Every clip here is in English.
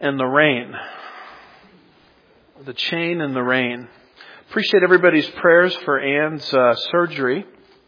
and the rain. The chain and the rain. Appreciate everybody's prayers for Ann's surgery.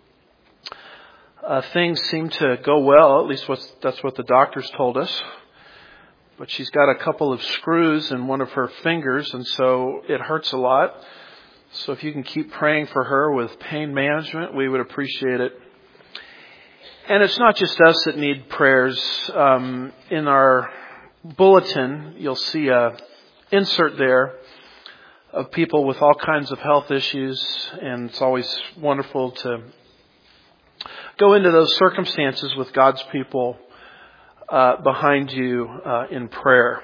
Things seem to go well, at least that's what the doctors told us. But she's got a couple of screws in one of her fingers, and so it hurts a lot. So if you can keep praying for her with pain management, we would appreciate it. And it's not just us that need prayers. In our bulletin, you'll see a insert there of people with all kinds of health issues, and it's always wonderful to go into those circumstances with God's people behind you in prayer.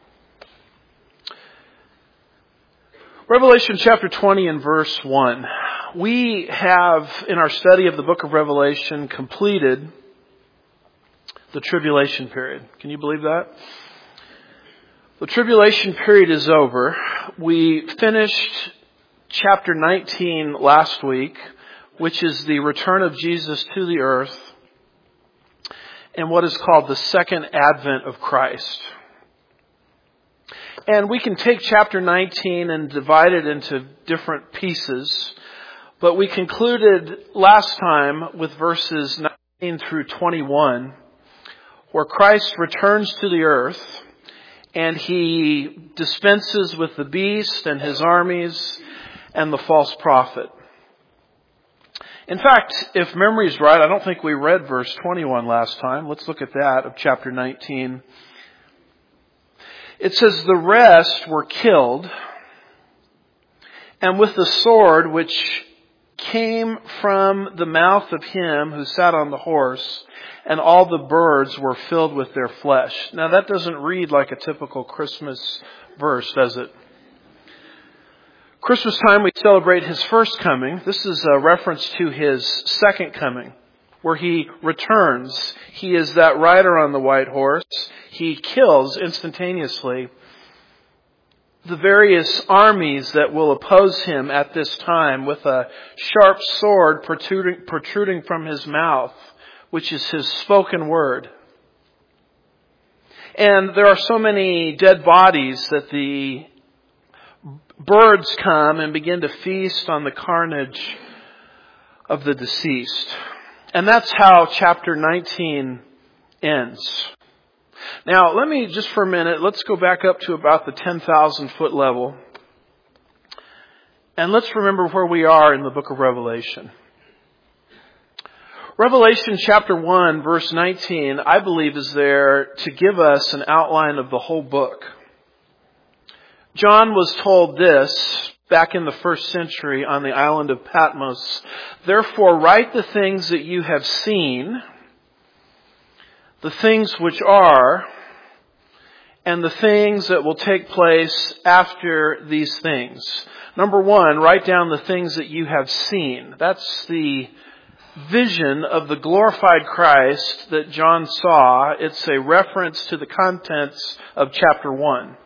Revelation chapter 20 and verse 1. We have, in our study of the book of Revelation, completed the tribulation period. Can you believe that? The tribulation period is over. We finished chapter 19 last week, which is the return of Jesus to the earth and what is called the second advent of Christ. And we can take chapter 19 and divide it into different pieces, but we concluded last time with verses 19 through 21, where Christ returns to the earth and he dispenses with the beast and his armies and the false prophet. In fact, if memory's right, I don't think we read verse 21 last time. Let's look at that of chapter 19. It says, "The rest were killed, and with the sword which came from the mouth of him who sat on the horse, and all the birds were filled with their flesh." Now that doesn't read like a typical Christmas verse, does it? Christmas time we celebrate his first coming. This is a reference to his second coming, where he returns. He is that rider on the white horse. He kills instantaneously the various armies that will oppose him at this time with a sharp sword protruding from his mouth, which is his spoken word. And there are so many dead bodies that the birds come and begin to feast on the carnage of the deceased. And that's how chapter 19 ends. Now, let me just for a minute, let's go back up to about the 10,000 foot level. And let's remember where we are in the book of Revelation. Revelation chapter 1 verse 19, I believe, is there to give us an outline of the whole book. John was told this back in the first century on the island of Patmos. "Therefore write the things that you have seen, the things which are, and the things that will take place after these things." Number one, write down the things that you have seen. That's the vision of the glorified Christ that John saw. It's a reference to the contents of chapter 1.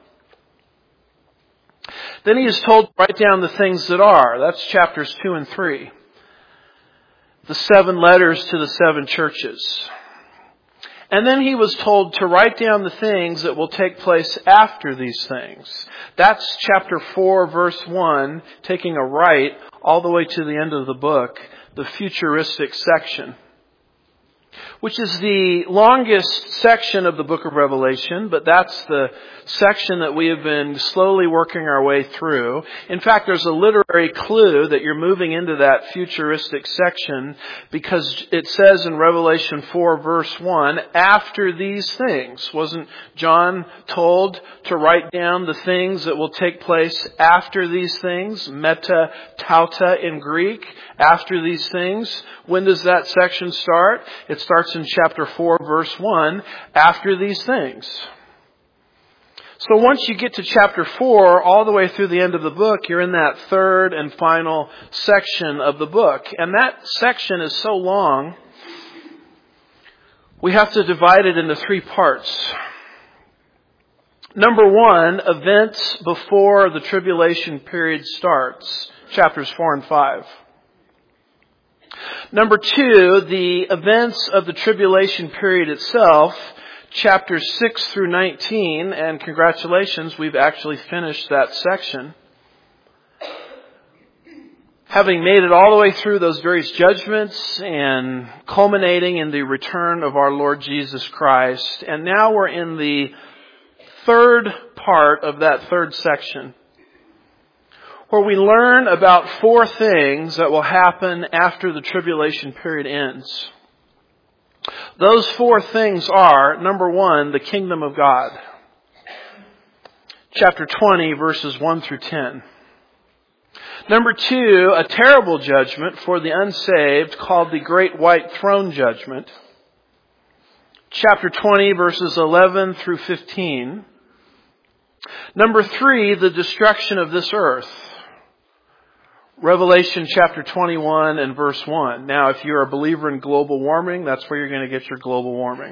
Then he is told to write down the things that are. That's chapters 2 and 3. The 7 letters to the 7 churches. And then he was told to write down the things that will take place after these things. That's chapter 4, verse 1, taking a right all the way to the end of the book, the futuristic section, which is the longest section of the book of Revelation, but that's the section that we have been slowly working our way through. In fact, there's a literary clue that you're moving into that futuristic section, because it says in Revelation 4 verse 1, "After these things." Wasn't John told to write down the things that will take place after these things? Meta tauta in Greek. After these things. When does that section start? It starts in chapter 4 verse 1. After these things. So once you get to chapter 4, all the way through the end of the book, you're in that third and final section of the book. And that section is so long, we have to divide it into 3 parts. Number 1, events before the tribulation period starts, chapters 4 and 5. Number 2, the events of the tribulation period itself, chapters 6 through 19, and congratulations, we've actually finished that section. Having made it all the way through those various judgments and culminating in the return of our Lord Jesus Christ. And now we're in the third part of that third section, where we learn about 4 things that will happen after the tribulation period ends. Those 4 things are, number 1, the kingdom of God. Chapter 20, verses 1 through 10. Number 2, a terrible judgment for the unsaved called the Great White Throne Judgment. Chapter 20, verses 11 through 15. Number 3, the destruction of this earth. Revelation chapter 21 and verse 1. Now, if you're a believer in global warming, that's where you're going to get your global warming.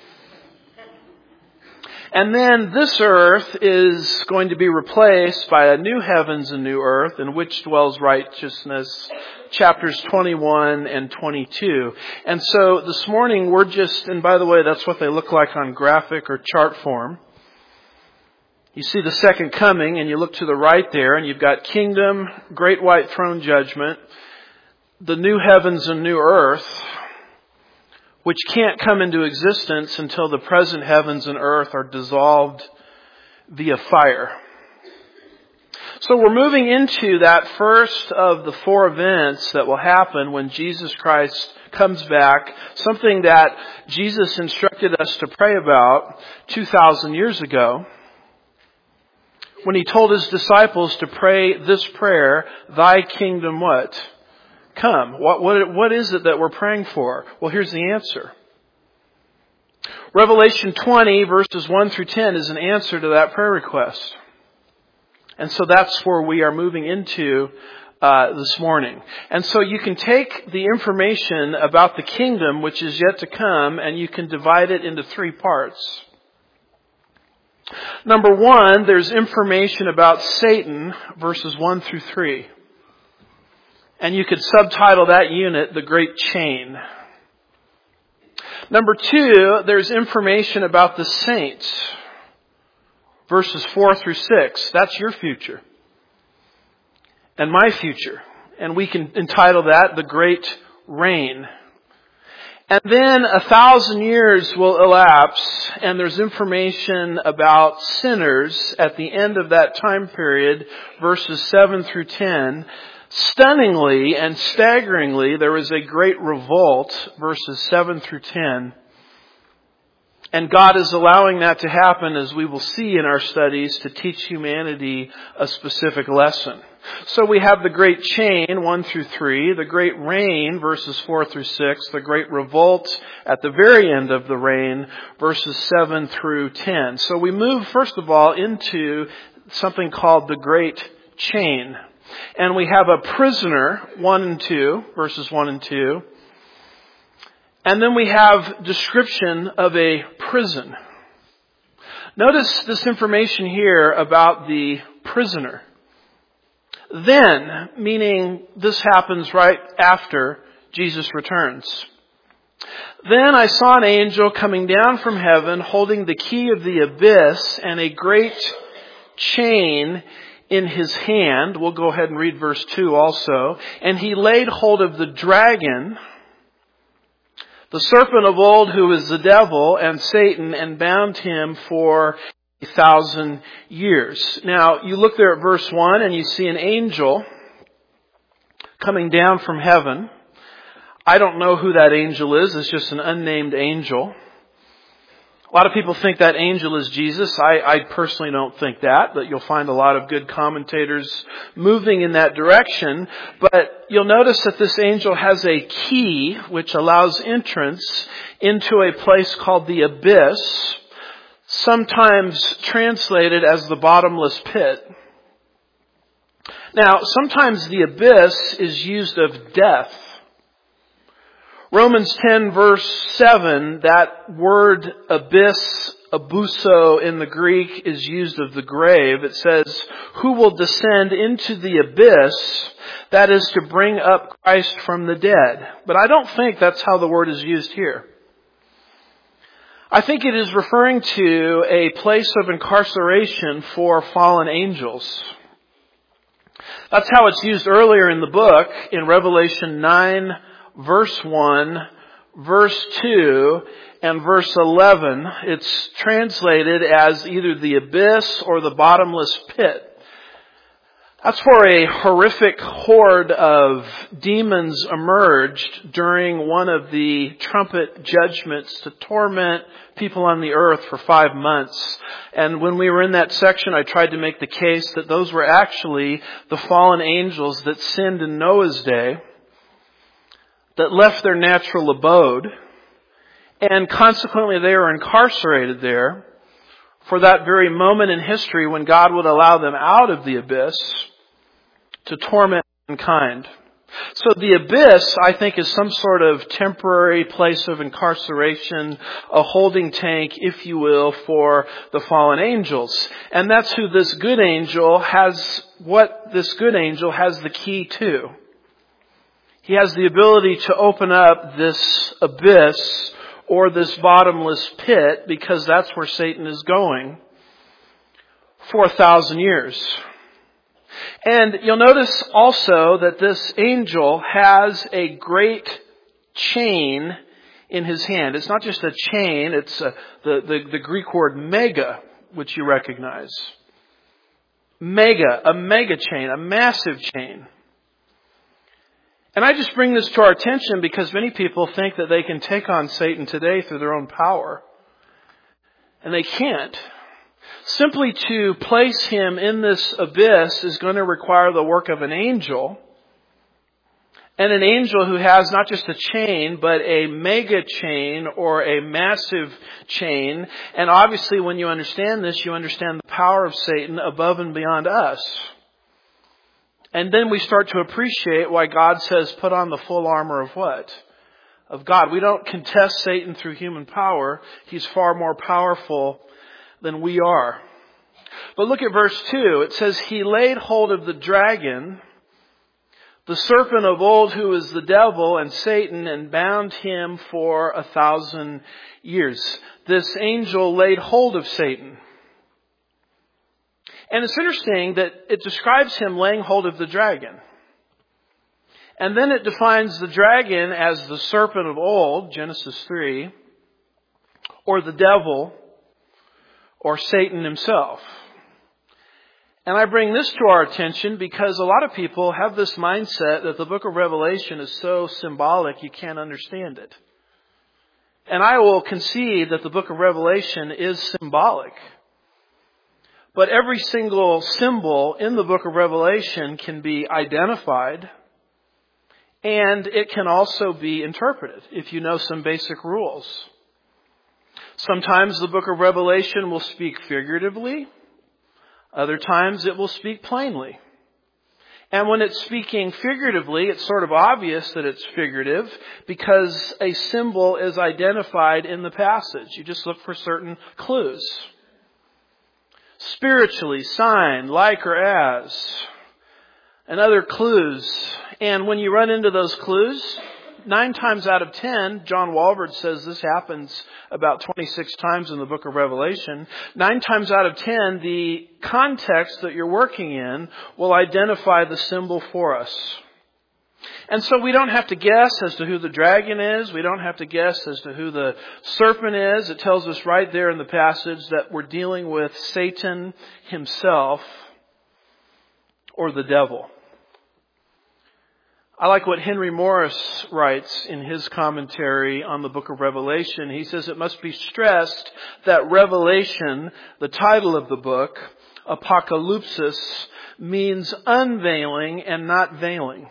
And then this earth is going to be replaced by a new heavens and new earth in which dwells righteousness, chapters 21 and 22. And so this morning and by the way, that's what they look like on graphic or chart form. You see the second coming and you look to the right there and you've got kingdom, great white throne judgment, the new heavens and new earth, which can't come into existence until the present heavens and earth are dissolved via fire. So we're moving into that first of the 4 events that will happen when Jesus Christ comes back, something that Jesus instructed us to pray about 2,000 years ago, when He told His disciples to pray this prayer, "Thy kingdom" what? Come. What is it that we're praying for? Well, here's the answer. Revelation 20, verses 1 through 10 is an answer to that prayer request. And so that's where we are moving into this morning. And so you can take the information about the kingdom, which is yet to come, and you can divide it into 3 parts. Number 1, there's information about Satan, verses 1 through 3. And you could subtitle that unit, The Great Chain. Number 2, there's information about the saints. Verses 4 through 6. That's your future. And my future. And we can entitle that The Great Reign. And then 1,000 years will elapse, and there's information about sinners at the end of that time period, verses 7 through 10. Stunningly and staggeringly, there is a great revolt, verses 7 through 10. And God is allowing that to happen, as we will see in our studies, to teach humanity a specific lesson. So we have the great chain, 1 through 3, the great reign, verses 4 through 6, the great revolt at the very end of the reign, verses 7 through 10. So we move, first of all, into something called the great chain. And we have a prisoner, 1 and 2, verses 1 and 2. And then we have description of a prison. Notice this information here about the prisoner. Then, meaning this happens right after Jesus returns. Then I saw an angel coming down from heaven, holding the key of the abyss and a great chain in his hand. We'll go ahead and read verse 2 also. And he laid hold of the dragon, the serpent of old, who is the devil and Satan, and bound him for 1,000 years. Now, you look there at verse 1 and you see an angel coming down from heaven. I don't know who that angel is. It's just an unnamed angel. A lot of people think that angel is Jesus. I personally don't think that, but you'll find a lot of good commentators moving in that direction. But you'll notice that this angel has a key which allows entrance into a place called the abyss, sometimes translated as the bottomless pit. Now, sometimes the abyss is used of death. Romans 10 verse 7, that word abyss, abuso in the Greek, is used of the grave. It says, who will descend into the abyss, that is to bring up Christ from the dead. But I don't think that's how the word is used here. I think it is referring to a place of incarceration for fallen angels. That's how it's used earlier in the book in Revelation 9, verse 1, verse 2, and verse 11. It's translated as either the abyss or the bottomless pit. That's where a horrific horde of demons emerged during one of the trumpet judgments to torment people on the earth for 5 months. And when we were in that section, I tried to make the case that those were actually the fallen angels that sinned in Noah's day, that left their natural abode, and consequently they were incarcerated there for that very moment in history when God would allow them out of the abyss to torment mankind. So the abyss, I think, is some sort of temporary place of incarceration, a holding tank, if you will, for the fallen angels. And that's who this good angel has, what this good angel has the key to. He has the ability to open up this abyss or this bottomless pit, because that's where Satan is going for 1,000 years. And you'll notice also that this angel has a great chain in his hand. It's not just a chain, it's the Greek word mega, which you recognize. Mega, a mega chain, a massive chain. And I just bring this to our attention because many people think that they can take on Satan today through their own power. And they can't. Simply to place him in this abyss is going to require the work of an angel. And an angel who has not just a chain, but a mega chain or a massive chain. And obviously when you understand this, you understand the power of Satan above and beyond us. And then we start to appreciate why God says put on the full armor of what? Of God. We don't contest Satan through human power. He's far more powerful than we are. But look at verse 2. It says, he laid hold of the dragon, the serpent of old, who is the devil and Satan, and bound him for 1,000 years. This angel laid hold of Satan. And it's interesting that it describes him laying hold of the dragon. And then it defines the dragon as the serpent of old, Genesis 3, or the devil, or Satan himself. And I bring this to our attention because a lot of people have this mindset that the book of Revelation is so symbolic you can't understand it. And I will concede that the book of Revelation is symbolic. But every single symbol in the book of Revelation can be identified, and it can also be interpreted if you know some basic rules. Sometimes the book of Revelation will speak figuratively. Other times it will speak plainly. And when it's speaking figuratively, it's sort of obvious that it's figurative because a symbol is identified in the passage. You just look for certain clues. Spiritually, sign, like or as, and other clues. And when you run into those clues, 9 times out of 10, John Walvoord says this happens about 26 times in the book of Revelation. 9 times out of 10, the context that you're working in will identify the symbol for us. And so we don't have to guess as to who the dragon is. We don't have to guess as to who the serpent is. It tells us right there in the passage that we're dealing with Satan himself or the devil. I like what Henry Morris writes in his commentary on the book of Revelation. He says it must be stressed that Revelation, the title of the book, Apocalypsis, means unveiling and not veiling.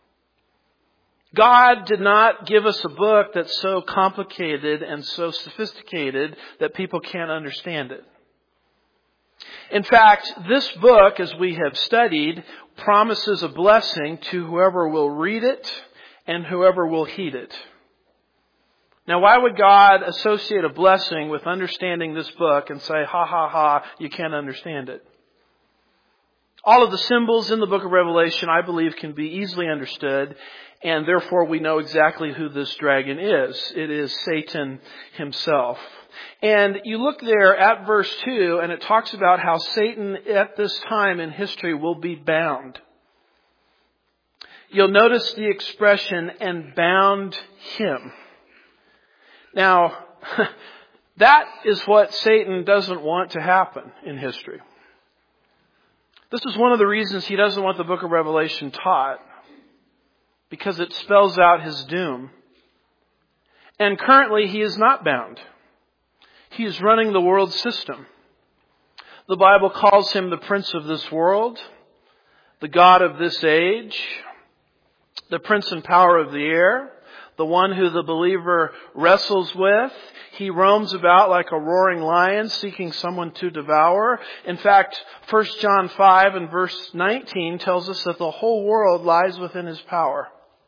God did not give us a book that's so complicated and so sophisticated that people can't understand it. In fact, this book, as we have studied, promises a blessing to whoever will read it and whoever will heed it. Now, why would God associate a blessing with understanding this book and say, ha, ha, ha, you can't understand it? All of the symbols in the book of Revelation, I believe, can be easily understood, and therefore we know exactly who this dragon is. It is Satan himself. And you look there at verse 2, and it talks about how Satan at this time in history will be bound. You'll notice the expression, and bound him. Now, that is what Satan doesn't want to happen in history. This is one of the reasons he doesn't want the book of Revelation taught, because it spells out his doom. And currently he is not bound. He is running the world system. The Bible calls him the prince of this world, the god of this age, the prince and power of the air, the one who the believer wrestles with. He roams about like a roaring lion, seeking someone to devour. In fact, 1 John 5 and verse 19 tells us that the whole world lies within his power.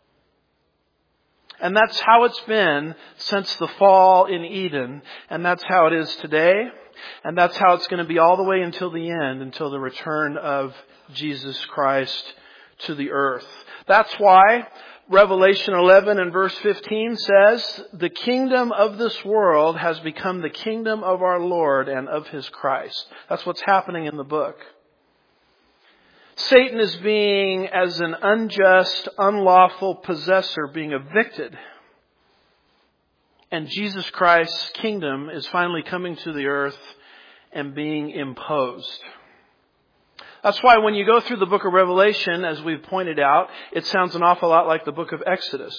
And that's how it's been since the fall in Eden. And that's how it is today. And that's how it's going to be all the way until the end, until the return of Jesus Christ to the earth. That's why Revelation 11 and verse 15 says, the kingdom of this world has become the kingdom of our Lord and of his Christ. That's what's happening in the book. Satan is being, as an unjust, unlawful possessor, being evicted. And Jesus Christ's kingdom is finally coming to the earth and being imposed. That's why when you go through the book of Revelation, as we've pointed out, it sounds an awful lot like the book of Exodus.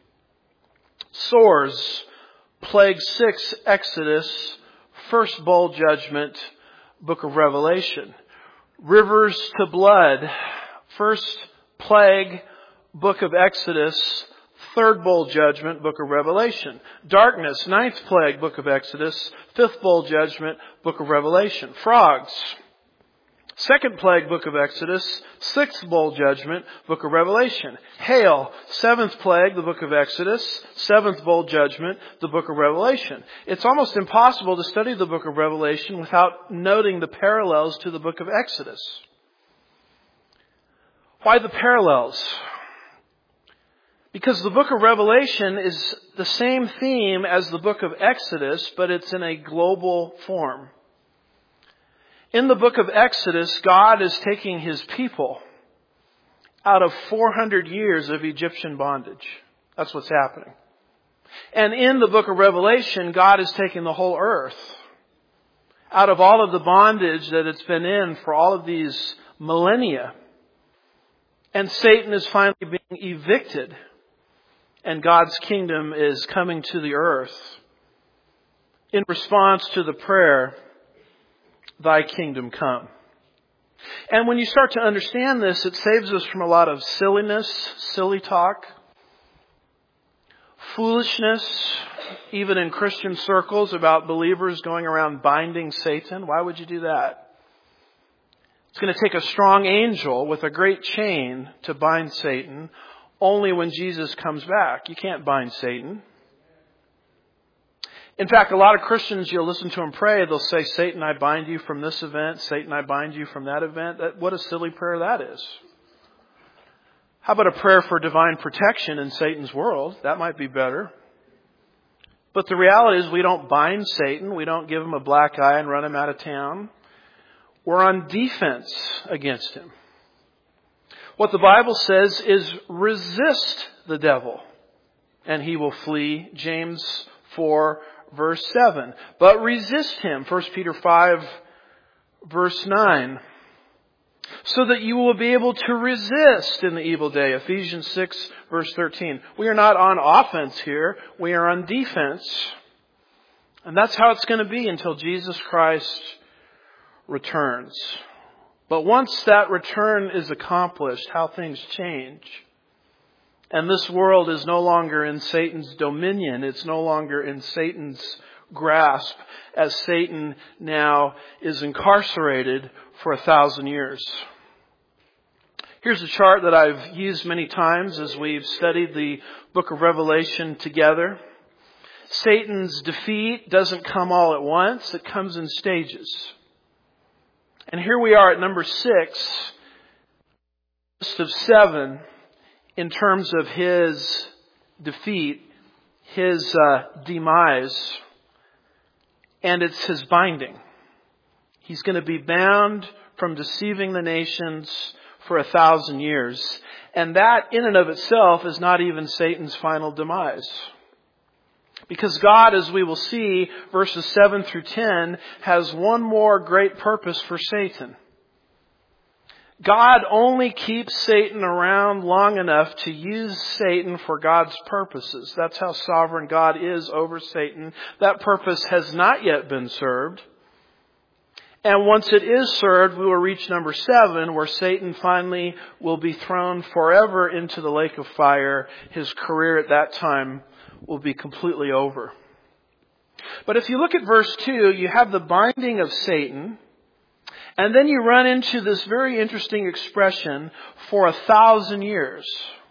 Sores, plague 6, Exodus, first bowl judgment, book of Revelation. Rivers to blood, first plague, book of Exodus, third bowl judgment, book of Revelation. Darkness, 9th plague, book of Exodus, 5th bowl judgment, book of Revelation. Frogs, 2nd plague, book of Exodus, 6th bowl judgment, book of Revelation. Hail, 7th plague, the book of Exodus, 7th bowl judgment, the book of Revelation. It's almost impossible to study the book of Revelation without noting the parallels to the book of Exodus. Why the parallels? Because the book of Revelation is the same theme as the book of Exodus, but it's in a global form. In the book of Exodus, God is taking his people out of 400 years of Egyptian bondage. That's what's happening. And in the book of Revelation, God is taking the whole earth out of all of the bondage that it's been in for all of these millennia. And Satan is finally being evicted. And God's kingdom is coming to the earth in response to the prayer, thy kingdom come. And when you start to understand this, it saves us from a lot of silliness, silly talk, foolishness, even in Christian circles about believers going around binding Satan. Why would you do that? It's going to take a strong angel with a great chain to bind Satan. Only when Jesus comes back. You can't bind Satan. In fact, a lot of Christians, you'll listen to them pray, they'll say, Satan, I bind you from this event. Satan, I bind you from that event. What a silly prayer that is. How about a prayer for divine protection in Satan's world? That might be better. But the reality is we don't bind Satan. We don't give him a black eye and run him out of town. We're on defense against him. What the Bible says is resist the devil and he will flee. James 4 verse 7. But resist him. 1 Peter 5 verse 9. So that you will be able to resist in the evil day. Ephesians 6 verse 13. We are not on offense here. We are on defense. And that's how it's going to be until Jesus Christ returns. But once that return is accomplished, how things change. And this world is no longer in Satan's dominion. It's no longer in Satan's grasp, as Satan now is incarcerated for 1,000 years. Here's a chart that I've used many times as we've studied the book of Revelation together. Satan's defeat doesn't come all at once. It comes in stages. And here we are at number 6, list of 7, in terms of his defeat, his demise. and it's his binding. He's going to be bound from deceiving the nations for 1,000 years. And that in and of itself is not even Satan's final demise. Because God, as we will see, verses 7 through 10, has one more great purpose for Satan. God only keeps Satan around long enough to use Satan for God's purposes. That's how sovereign God is over Satan. That purpose has not yet been served. And once it is served, we will reach number 7, where Satan finally will be thrown forever into the lake of fire. His career at that time will be completely over. But if you look at verse 2, you have the binding of Satan. And then you run into this very interesting expression, for 1,000 years.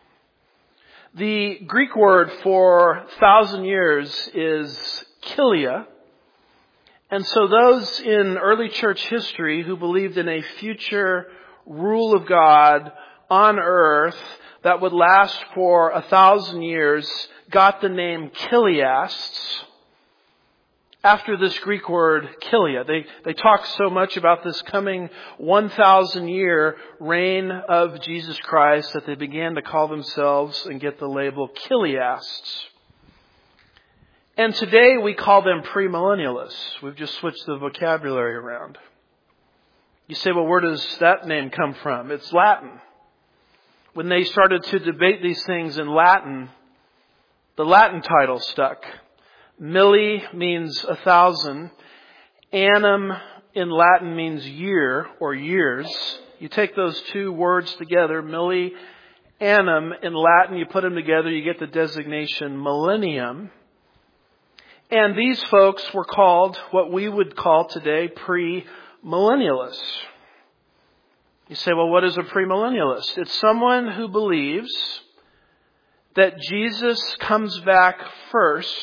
The Greek word for 1,000 years is kilia. And so those in early church history who believed in a future rule of God on earth that would last for 1,000 years got the name Chiliasts after this Greek word kilia. They talk so much about this coming 1,000-year reign of Jesus Christ that they began to call themselves and get the label Chiliasts. And today we call them premillennialists. We've just switched the vocabulary around. You say, well, where does that name come from? It's Latin. When they started to debate these things in Latin, the Latin title stuck. Milli means 1,000. Annum in Latin means year or years. You take those two words together, milli, annum, in Latin, you put them together, you get the designation millennium. And these folks were called what we would call today premillennialists. You say, well, what is a premillennialist? It's someone who believes that Jesus comes back first,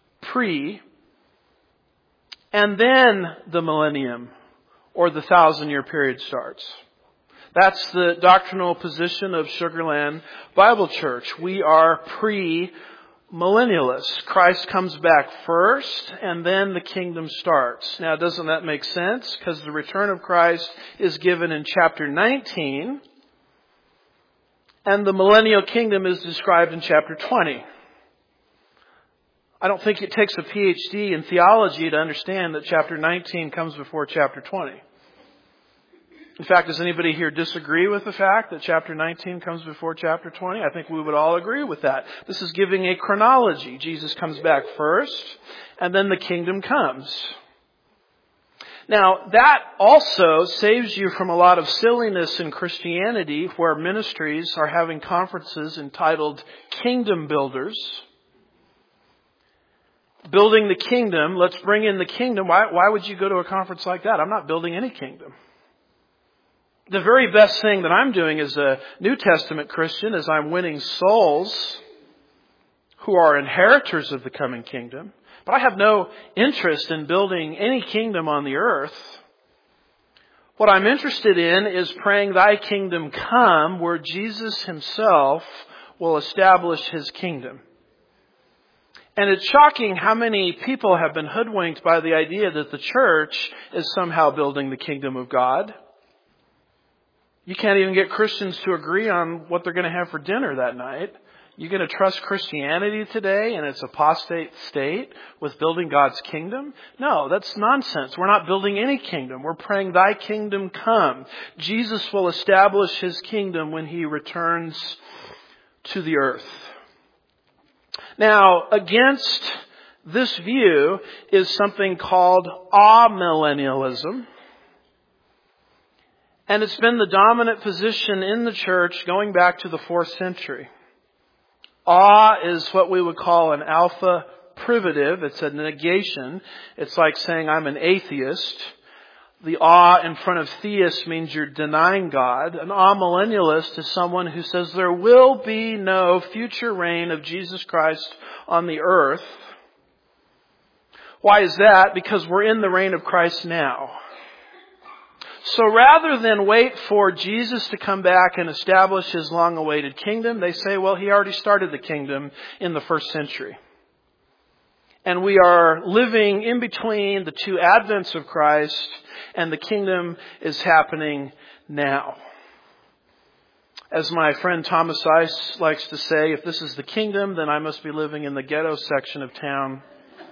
and then the millennium or the 1,000-year period starts. That's the doctrinal position of Sugar Land Bible Church. We are premillennialists. Christ comes back first and then the kingdom starts. Now, doesn't that make sense? Because the return of Christ is given in chapter 19 and the millennial kingdom is described in chapter 20. I don't think it takes a PhD in theology to understand that chapter 19 comes before chapter 20. In fact, does anybody here disagree with the fact that chapter 19 comes before chapter 20? I think we would all agree with that. This is giving a chronology. Jesus comes back first, and then the kingdom comes. Now, that also saves you from a lot of silliness in Christianity, where ministries are having conferences entitled Kingdom Builders. Building the kingdom, let's bring in the kingdom. Why would you go to a conference like that? I'm not building any kingdom. The very best thing that I'm doing as a New Testament Christian is I'm winning souls who are inheritors of the coming kingdom. But I have no interest in building any kingdom on the earth. What I'm interested in is praying thy kingdom come, where Jesus himself will establish his kingdom. And it's shocking how many people have been hoodwinked by the idea that the church is somehow building the kingdom of God. You can't even get Christians to agree on what they're going to have for dinner that night. You're going to trust Christianity today in its apostate state with building God's kingdom? No, that's nonsense. We're not building any kingdom. We're praying thy kingdom come. Jesus will establish his kingdom when he returns to the earth. Now, against this view is something called amillennialism. And it's been the dominant position in the church going back to the 4th century. Is what we would call an alpha privative. It's a negation. It's like saying I'm an atheist. The in front of theist means you're denying God. An amillennialist is someone who says there will be no future reign of Jesus Christ on the earth. Why is that? Because we're in the reign of Christ now. So rather than wait for Jesus to come back and establish his long-awaited kingdom, they say, well, he already started the kingdom in the 1st century. And we are living in between the two advents of Christ, and the kingdom is happening now. As my friend Thomas Ice likes to say, if this is the kingdom, then I must be living in the ghetto section of town.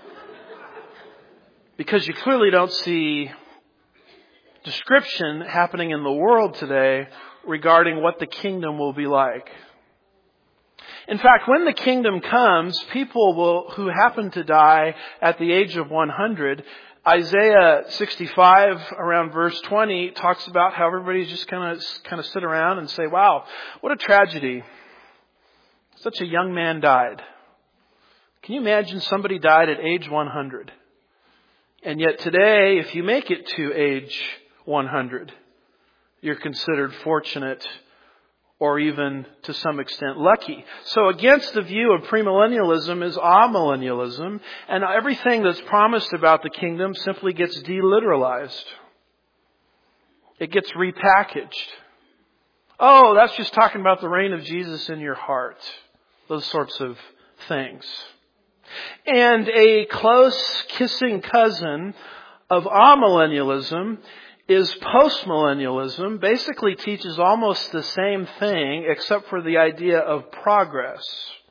Because you clearly don't see description happening in the world today regarding what the kingdom will be like. In fact, when the kingdom comes, people who happen to die at the age of 100, Isaiah 65 around verse 20 talks about how everybody's just kind of sit around and say, wow, what a tragedy. Such a young man died. Can you imagine somebody died at age 100? And yet today, if you make it to age 100, you're considered fortunate or even to some extent lucky. So against the view of premillennialism is amillennialism, and everything that's promised about the kingdom simply gets deliteralized. It gets repackaged. Oh, that's just talking about the reign of Jesus in your heart. Those sorts of things. And a close kissing cousin of amillennialism is postmillennialism. Basically teaches almost the same thing except for the idea of progress.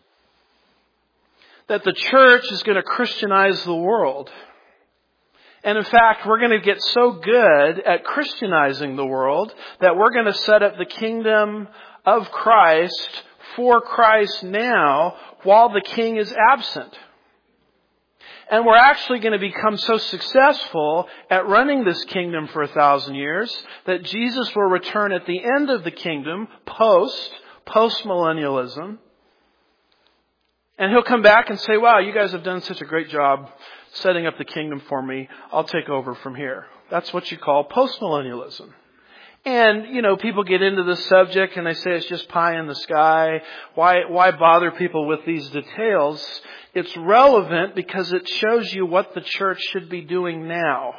That the church is going to Christianize the world. And in fact, we're going to get so good at Christianizing the world that we're going to set up the kingdom of Christ for Christ now while the king is absent. And we're actually going to become so successful at running this kingdom for 1,000 years that Jesus will return at the end of the kingdom, post-millennialism. And He'll come back and say, wow, you guys have done such a great job setting up the kingdom for me. I'll take over from here. That's what you call post-millennialism. And, people get into this subject and they say it's just pie in the sky. Why bother people with these details? It's relevant because it shows you what the church should be doing now.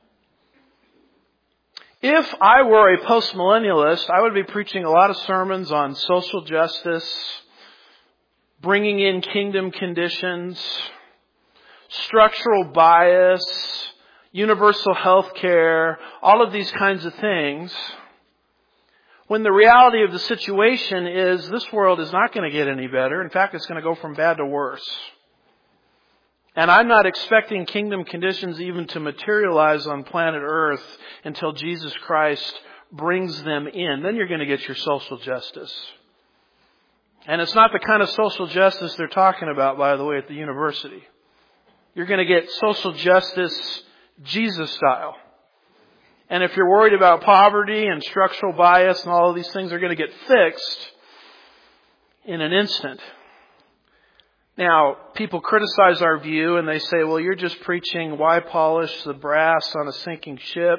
If I were a postmillennialist, I would be preaching a lot of sermons on social justice, bringing in kingdom conditions, structural bias, universal health care, all of these kinds of things. When the reality of the situation is this world is not going to get any better. In fact, it's going to go from bad to worse. And I'm not expecting kingdom conditions even to materialize on planet Earth until Jesus Christ brings them in. Then you're going to get your social justice. And it's not the kind of social justice they're talking about, by the way, at the university. You're going to get social justice Jesus style. And if you're worried about poverty and structural bias and all of these things are going to get fixed in an instant. Now, people criticize our view and they say, well, you're just preaching why polish the brass on a sinking ship.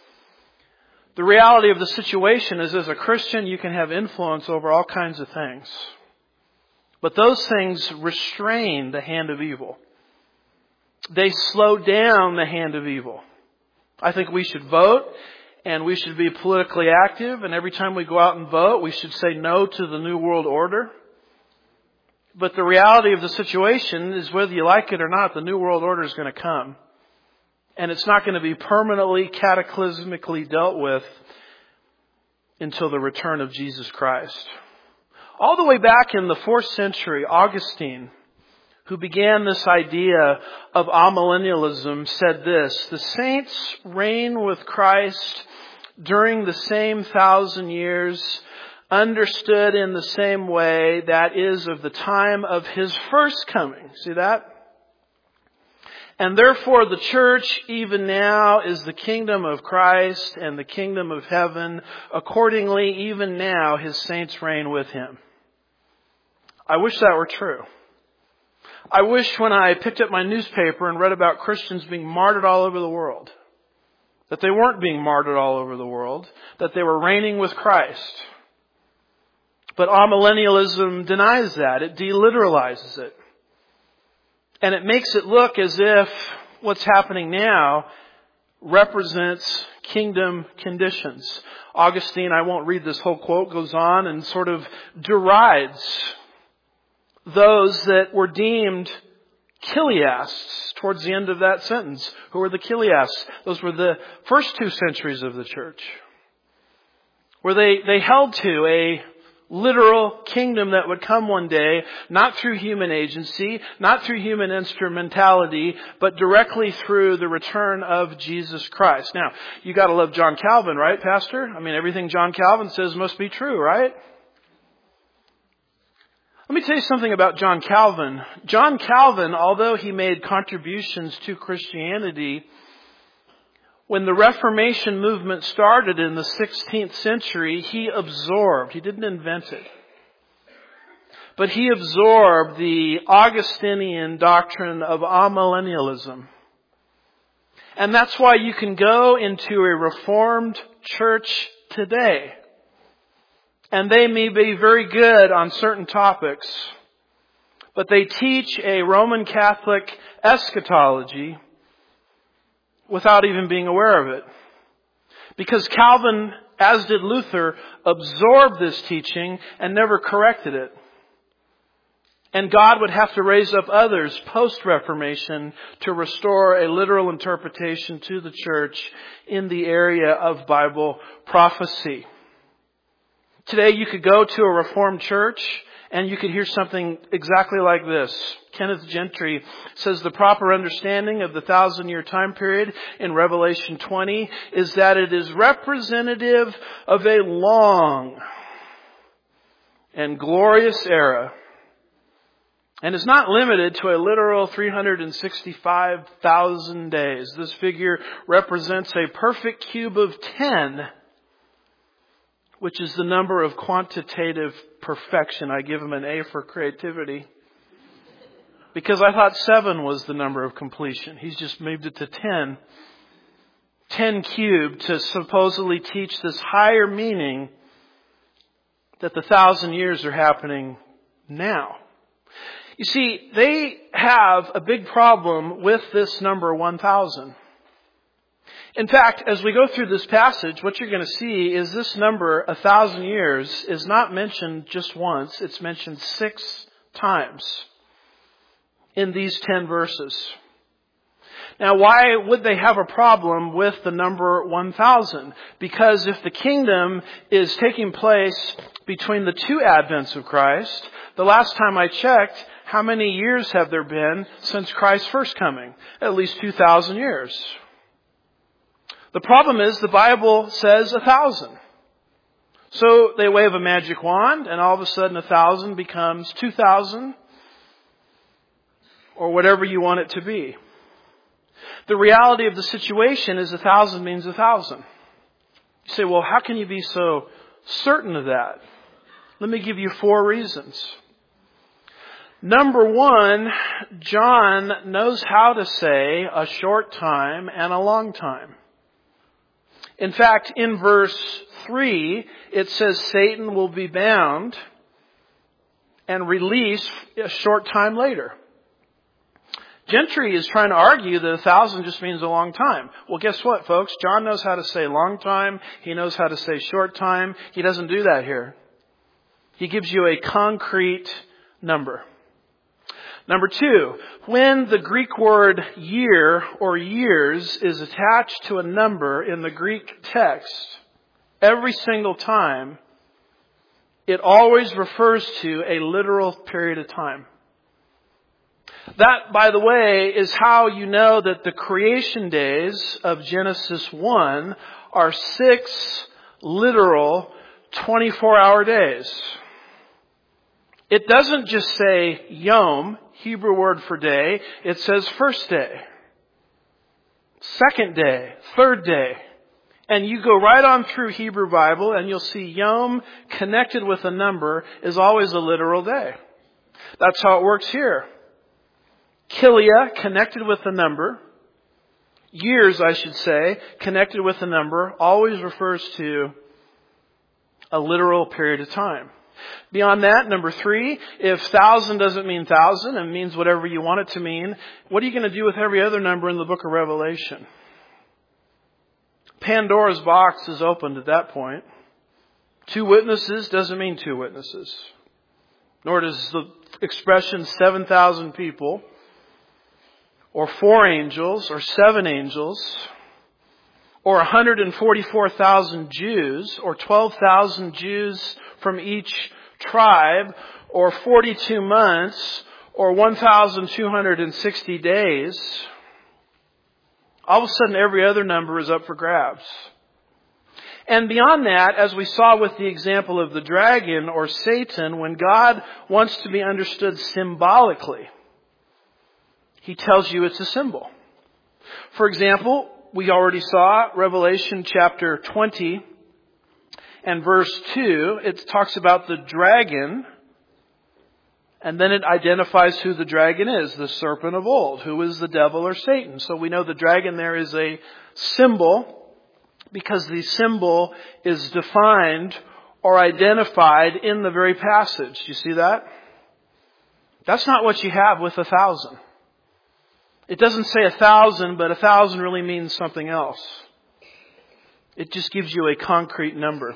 The reality of the situation is, as a Christian, you can have influence over all kinds of things. But those things restrain the hand of evil. They slow down the hand of evil. I think we should vote and we should be politically active. And every time we go out and vote, we should say no to the New World Order. But the reality of the situation is, whether you like it or not, the New World Order is going to come. And it's not going to be permanently, cataclysmically dealt with until the return of Jesus Christ. All the way back in the 4th century, Augustine, who began this idea of amillennialism, said this: the saints reign with Christ during the same 1,000 years, understood in the same way, that is, of the time of His first coming. See that? And therefore the church even now is the kingdom of Christ and the kingdom of heaven. Accordingly, even now His saints reign with Him. I wish that were true. I wish when I picked up my newspaper and read about Christians being martyred all over the world, that they weren't being martyred all over the world, that they were reigning with Christ. But amillennialism denies that. It deliteralizes it. And it makes it look as if what's happening now represents kingdom conditions. Augustine, I won't read this whole quote, goes on and sort of derides those that were deemed Chiliasts towards the end of that sentence. Who were the Chiliasts? Those were the first 2 centuries of the church, where they held to a literal kingdom that would come one day, not through human agency, not through human instrumentality, but directly through the return of Jesus Christ. Now, you gotta love John Calvin, right, Pastor? I mean, everything John Calvin says must be true, right? Let me tell you something about John Calvin. John Calvin, although he made contributions to Christianity, when the Reformation movement started in the 16th century, he didn't invent it, but he absorbed the Augustinian doctrine of amillennialism. And that's why you can go into a Reformed church today, and they may be very good on certain topics, but they teach a Roman Catholic eschatology without even being aware of it. Because Calvin, as did Luther, absorbed this teaching and never corrected it. And God would have to raise up others post-Reformation to restore a literal interpretation to the church in the area of Bible prophecy. Today you could go to a Reformed church and you could hear something exactly like this. Kenneth Gentry says the proper understanding of the 1,000-year time period in Revelation 20 is that it is representative of a long and glorious era, and is not limited to a literal 365,000 days. This figure represents a perfect cube of 10, which is the number of quantitative perfection. I give him an A for creativity, because I thought 7 was the number of completion. He's just moved it to 10. 10 cubed to supposedly teach this higher meaning that the 1,000 years are happening now. You see, they have a big problem with this number 1,000. In fact, as we go through this passage, what you're going to see is this number, 1,000 years, is not mentioned just once. It's mentioned 6 times in these 10 verses. Now, why would they have a problem with the number 1,000? Because if the kingdom is taking place between the 2 advents of Christ, the last time I checked, how many years have there been since Christ's first coming? At least 2,000 years. The problem is the Bible says 1,000. So they wave a magic wand and all of a sudden 1,000 becomes 2,000 or whatever you want it to be. The reality of the situation is 1,000 means 1,000. You say, well, how can you be so certain of that? Let me give you 4 reasons. Number 1, John knows how to say a short time and a long time. In fact, in verse 3, it says Satan will be bound and released a short time later. Gentry is trying to argue that 1,000 just means a long time. Well, guess what, folks? John knows how to say long time. He knows how to say short time. He doesn't do that here. He gives you a concrete number. Number 2, when the Greek word year or years is attached to a number in the Greek text, every single time, it always refers to a literal period of time. That, by the way, is how you know that the creation days of Genesis 1 are 6 literal 24-hour days. It doesn't just say yom, Hebrew word for day. It says first day, second day, third day. And you go right on through Hebrew Bible and you'll see yom connected with a number is always a literal day. That's how it works here. Kilia connected with a number. Years, I should say, connected with a number always refers to a literal period of time. Beyond that, number 3, if 1,000 doesn't mean 1,000 and means whatever you want it to mean, what are you going to do with every other number in the book of Revelation? Pandora's box is opened at that point. 2 witnesses doesn't mean 2 witnesses. Nor does the expression 7,000 people. or 4 angels, or 7 angels, or 144,000 Jews, or 12,000 Jews from each tribe, or 42 months, or 1,260 days. All of a sudden, every other number is up for grabs. And beyond that, as we saw with the example of the dragon or Satan, when God wants to be understood symbolically, He tells you it's a symbol. For example, we already saw Revelation chapter 20 and verse 2. It talks about the dragon, and then it identifies who the dragon is, the serpent of old, who is the devil or Satan. So we know the dragon there is a symbol, because the symbol is defined or identified in the very passage. Do you see that? That's not what you have with 1,000. It doesn't say 1,000, but 1,000 really means something else. It just gives you a concrete number.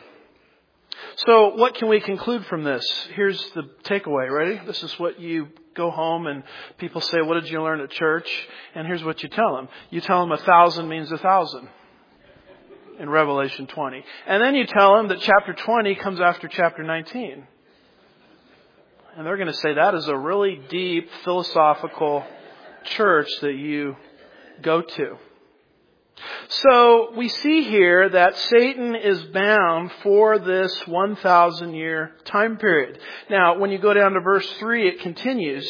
So what can we conclude from this? Here's the takeaway. Ready? This is what you go home and people say, what did you learn at church? And here's what you tell them. You tell them 1,000 means 1,000. In Revelation 20. And then you tell them that chapter 20 comes after chapter 19. And they're going to say that is a really deep philosophical church that you go to. So we see here that Satan is bound for this 1,000-year time period. Now, when you go down to verse 3, it continues.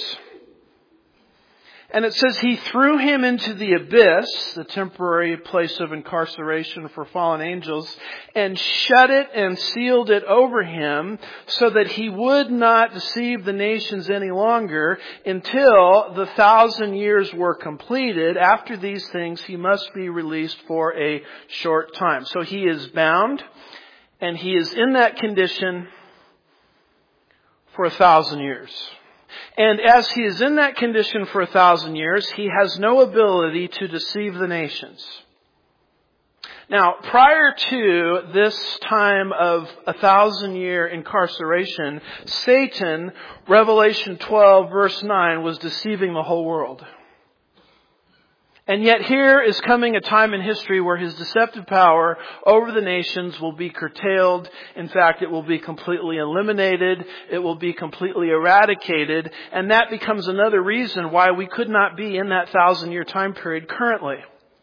And it says, He threw him into the abyss, the temporary place of incarceration for fallen angels, and shut it and sealed it over him so that he would not deceive the nations any longer until the 1,000 years were completed. After these things, he must be released for a short time. So he is bound, and he is in that condition for 1,000 years. And as he is in that condition for 1,000 years, he has no ability to deceive the nations. Now, prior to this time of 1,000-year incarceration, Satan, Revelation 12, verse 9, was deceiving the whole world. And yet here is coming a time in history where his deceptive power over the nations will be curtailed. In fact, it will be completely eliminated. It will be completely eradicated. And that becomes another reason why we could not be in that 1,000-year time period currently.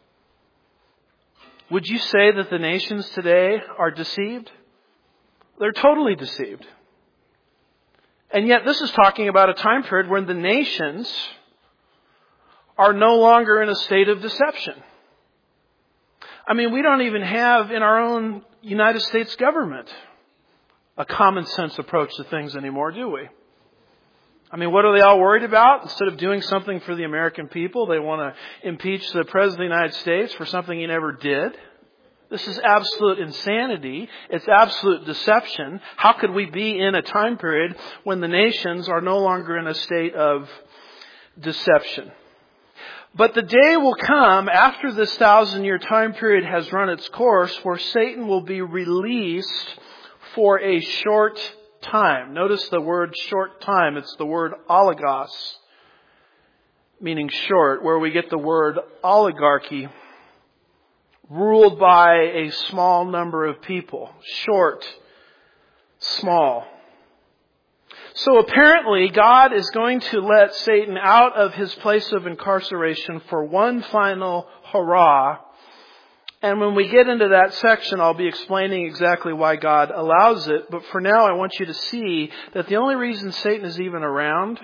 Would you say that the nations today are deceived? They're totally deceived. And yet this is talking about a time period when the nations are no longer in a state of deception. I mean, we don't even have in our own United States government a common sense approach to things anymore, do we? I mean, what are they all worried about? Instead of doing something for the American people, they want to impeach the President of the United States for something he never did. This is absolute insanity. It's absolute deception. How could we be in a time period when the nations are no longer in a state of deception? But the day will come after this 1,000-year time period has run its course where Satan will be released for a short time. Notice the word short time. It's the word oligos, meaning short, where we get the word oligarchy, ruled by a small number of people. Short, small. So apparently God is going to let Satan out of his place of incarceration for one final hurrah. And when we get into that section, I'll be explaining exactly why God allows it. But for now, I want you to see that the only reason Satan is even around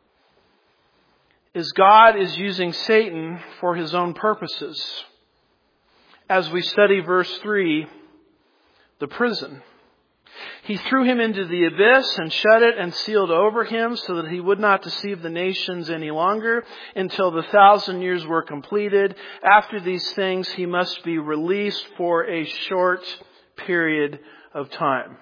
is God is using Satan for his own purposes. As we study verse 3, the prison. He threw him into the abyss and shut it and sealed over him so that he would not deceive the nations any longer until the 1,000 years were completed. After these things, he must be released for a short period of time.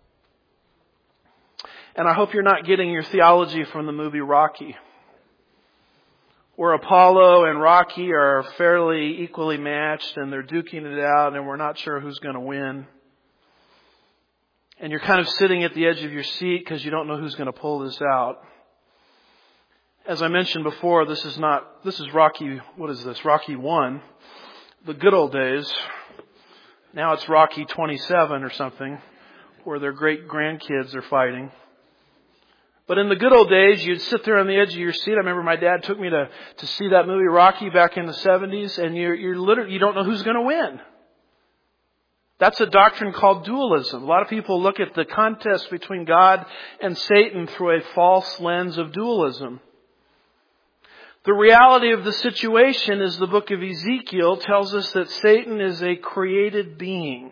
And I hope you're not getting your theology from the movie Rocky, where Apollo and Rocky are fairly equally matched and they're duking it out and we're not sure who's going to win. And you're kind of sitting at the edge of your seat because you don't know who's going to pull this out. As I mentioned before, this is Rocky, what is this? Rocky 1, the good old days. Now it's Rocky 27 or something, where their great grandkids are fighting. But in the good old days, you'd sit there on the edge of your seat. I remember my dad took me to see that movie Rocky back in the 70s, and you don't know who's going to win. That's a doctrine called dualism. A lot of people look at the contest between God and Satan through a false lens of dualism. The reality of the situation is the book of Ezekiel tells us that Satan is a created being.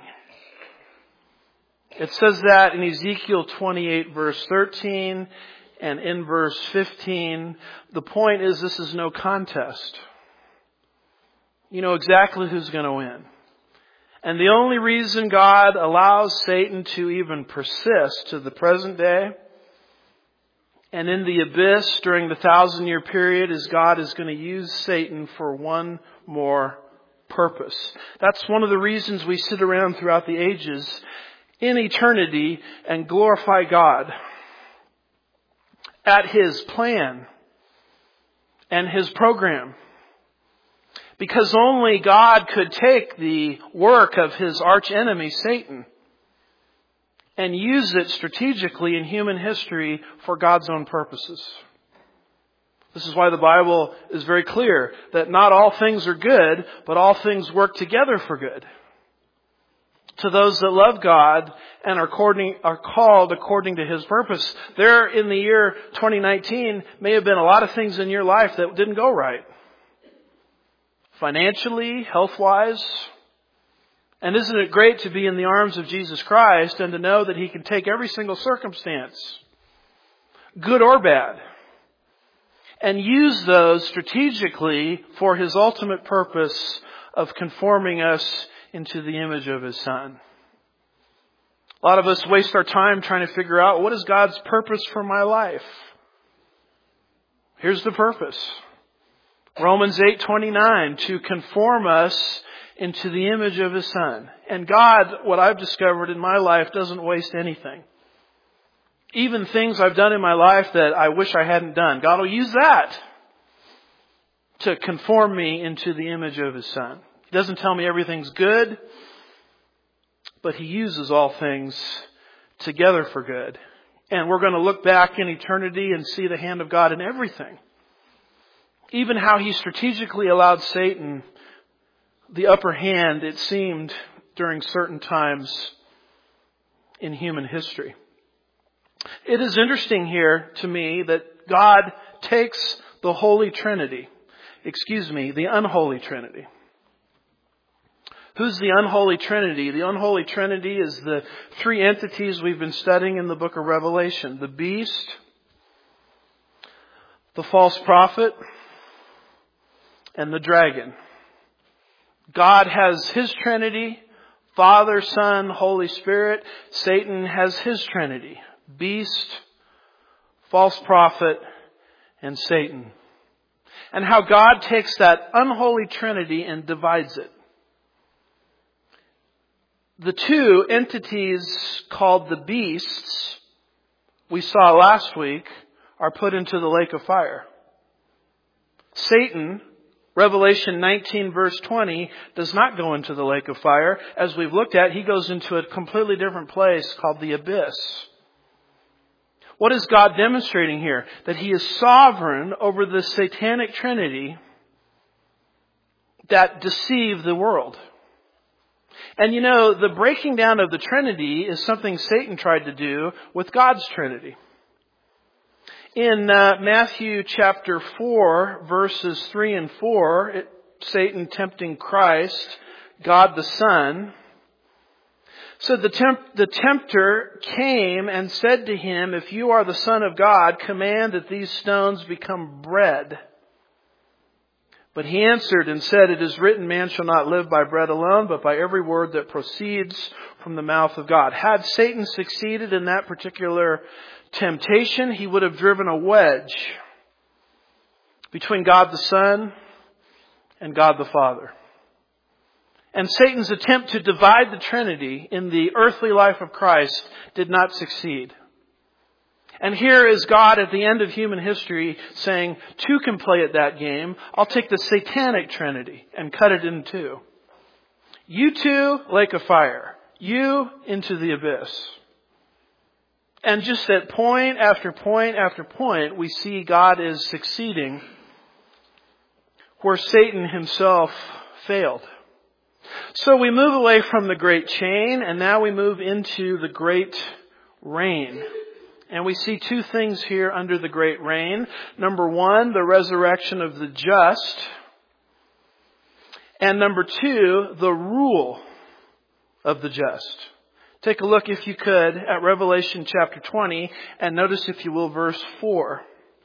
It says that in Ezekiel 28 verse 13 and in verse 15. The point is, this is no contest. You know exactly who's going to win. And the only reason God allows Satan to even persist to the present day and in the abyss during the 1,000-year period is God is going to use Satan for one more purpose. That's one of the reasons we sit around throughout the ages in eternity and glorify God at His plan and His program. Because only God could take the work of His archenemy, Satan, and use it strategically in human history for God's own purposes. This is why the Bible is very clear that not all things are good, but all things work together for good to those that love God and are called according to His purpose. There in the year 2019 may have been a lot of things in your life that didn't go right. Financially, health-wise. And isn't it great to be in the arms of Jesus Christ and to know that He can take every single circumstance, good or bad, and use those strategically for His ultimate purpose of conforming us into the image of His Son. A lot of us waste our time trying to figure out, what is God's purpose for my life? Here's the purpose. Romans 8:29, to conform us into the image of His Son. And God, what I've discovered in my life, doesn't waste anything. Even things I've done in my life that I wish I hadn't done, God will use that to conform me into the image of His Son. He doesn't tell me everything's good, but He uses all things together for good. And we're going to look back in eternity and see the hand of God in everything. Even how He strategically allowed Satan the upper hand, it seemed, during certain times in human history. It is interesting here to me that God takes the Holy Trinity, the unholy Trinity. Who's the unholy Trinity? The unholy Trinity is the three entities we've been studying in the book of Revelation. The beast, the false prophet, and the dragon. God has His Trinity, Father, Son, Holy Spirit. Satan has his Trinity, beast, false prophet, and Satan. And how God takes that unholy Trinity and divides it. The two entities called the beasts, we saw last week, are put into the lake of fire. Satan, Revelation 19 verse 20, does not go into the lake of fire. As we've looked at, he goes into a completely different place called the abyss. What is God demonstrating here? That He is sovereign over the satanic trinity that deceive the world. And you know, the breaking down of the Trinity is something Satan tried to do with God's Trinity. In Matthew chapter 4, verses 3 and 4, Satan tempting Christ, God the Son, said the tempter came and said to Him, "If you are the Son of God, command that these stones become bread." But He answered and said, "It is written, man shall not live by bread alone, but by every word that proceeds from the mouth of God." Had Satan succeeded in that particular temptation, he would have driven a wedge between God the Son and God the Father. And Satan's attempt to divide the Trinity in the earthly life of Christ did not succeed. And here is God at the end of human history saying, two can play at that game. I'll take the satanic trinity and cut it in two. You two, lake of fire. You into the abyss. And just at point after point after point, we see God is succeeding where Satan himself failed. So we move away from the great chain, and now we move into the great reign. And we see two things here under the great reign. Number one, the resurrection of the just. And number two, the rule of the just. Take a look, if you could, at Revelation chapter 20, and notice, if you will, verse 4.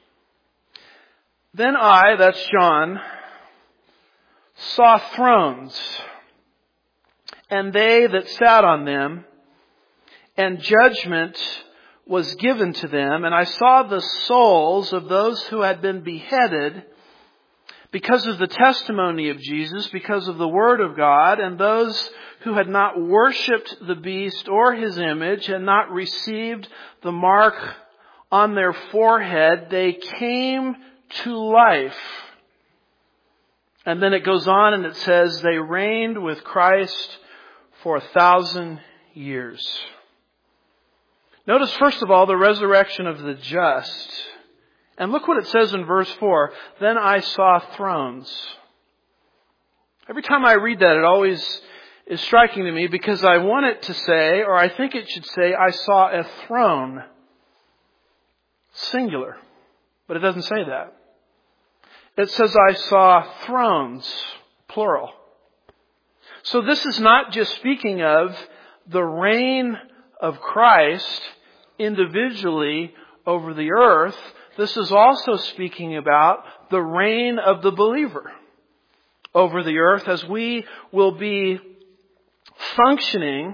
Then I, that's John, saw thrones, and they that sat on them, and judgment was given to them. And I saw the souls of those who had been beheaded because of the testimony of Jesus, because of the Word of God, and those who had not worshipped the beast or his image, and not received the mark on their forehead, they came to life. And then it goes on and it says, they reigned with Christ for 1,000 years. Notice, first of all, the resurrection of the just. And look what it says in verse 4. Then I saw thrones. Every time I read that, it always is striking to me, because I want it to say, or I think it should say, I saw a throne. Singular. But it doesn't say that. It says, I saw thrones. Plural. So this is not just speaking of the reign of Christ individually over the earth. This is also speaking about the reign of the believer over the earth, as we will be functioning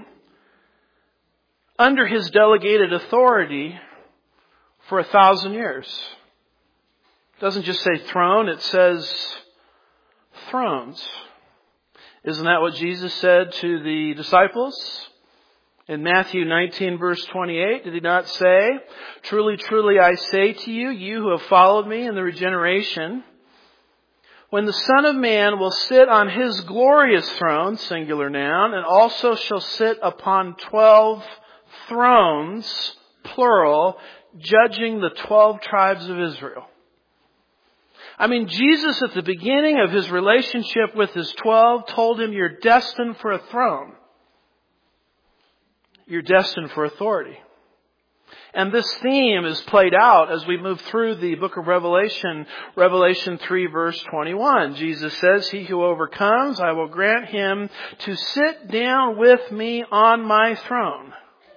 under his delegated authority for 1,000 years. It doesn't just say throne, it says thrones. Isn't that what Jesus said to the disciples? In Matthew 19 verse 28, did he not say, truly, truly, I say to you, you who have followed me in the regeneration, when the Son of Man will sit on his glorious throne, singular noun, and also shall sit upon 12 thrones, plural, judging the 12 tribes of Israel. I mean, Jesus at the beginning of his relationship with his 12 told him, you're destined for a throne. You're destined for authority. And this theme is played out as we move through the book of Revelation, Revelation 3 verse 21. Jesus says, he who overcomes, I will grant him to sit down with me on my throne,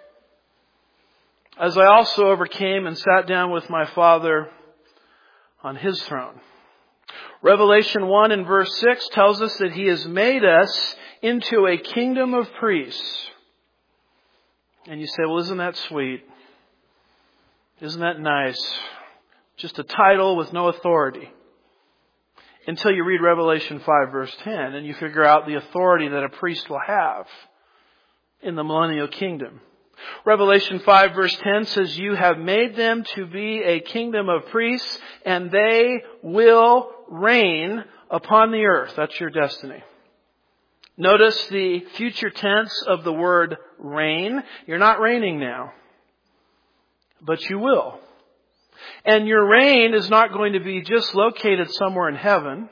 as I also overcame and sat down with my Father on his throne. Revelation 1 and verse 6 tells us that he has made us into a kingdom of priests. And you say, well, isn't that sweet? Isn't that nice? Just a title with no authority. Until you read Revelation 5 verse 10 and you figure out the authority that a priest will have in the millennial kingdom. Revelation 5 verse 10 says, you have made them to be a kingdom of priests, and they will reign upon the earth. That's your destiny. Notice the future tense of the word reign. You're not reigning now, but you will. And your reign is not going to be just located somewhere in heaven,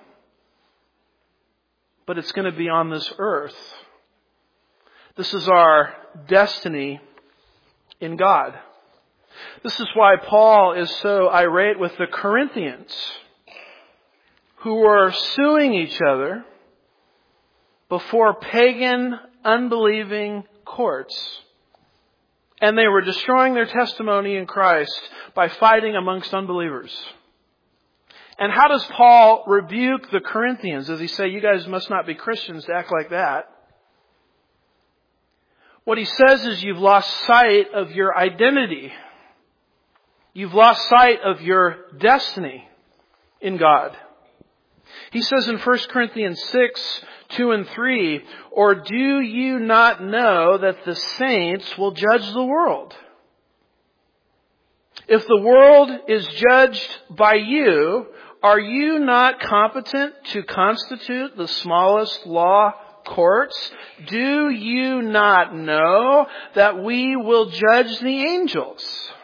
but it's going to be on this earth. This is our destiny in God. This is why Paul is so irate with the Corinthians, who were suing each other before pagan, unbelieving courts. And they were destroying their testimony in Christ by fighting amongst unbelievers. And how does Paul rebuke the Corinthians? Does he say, you guys must not be Christians to act like that? What he says is, you've lost sight of your identity. You've lost sight of your destiny in God. He says in 1 Corinthians 6, 2 and 3, or do you not know that the saints will judge the world? If the world is judged by you, are you not competent to constitute the smallest law courts? Do you not know that we will judge the angels?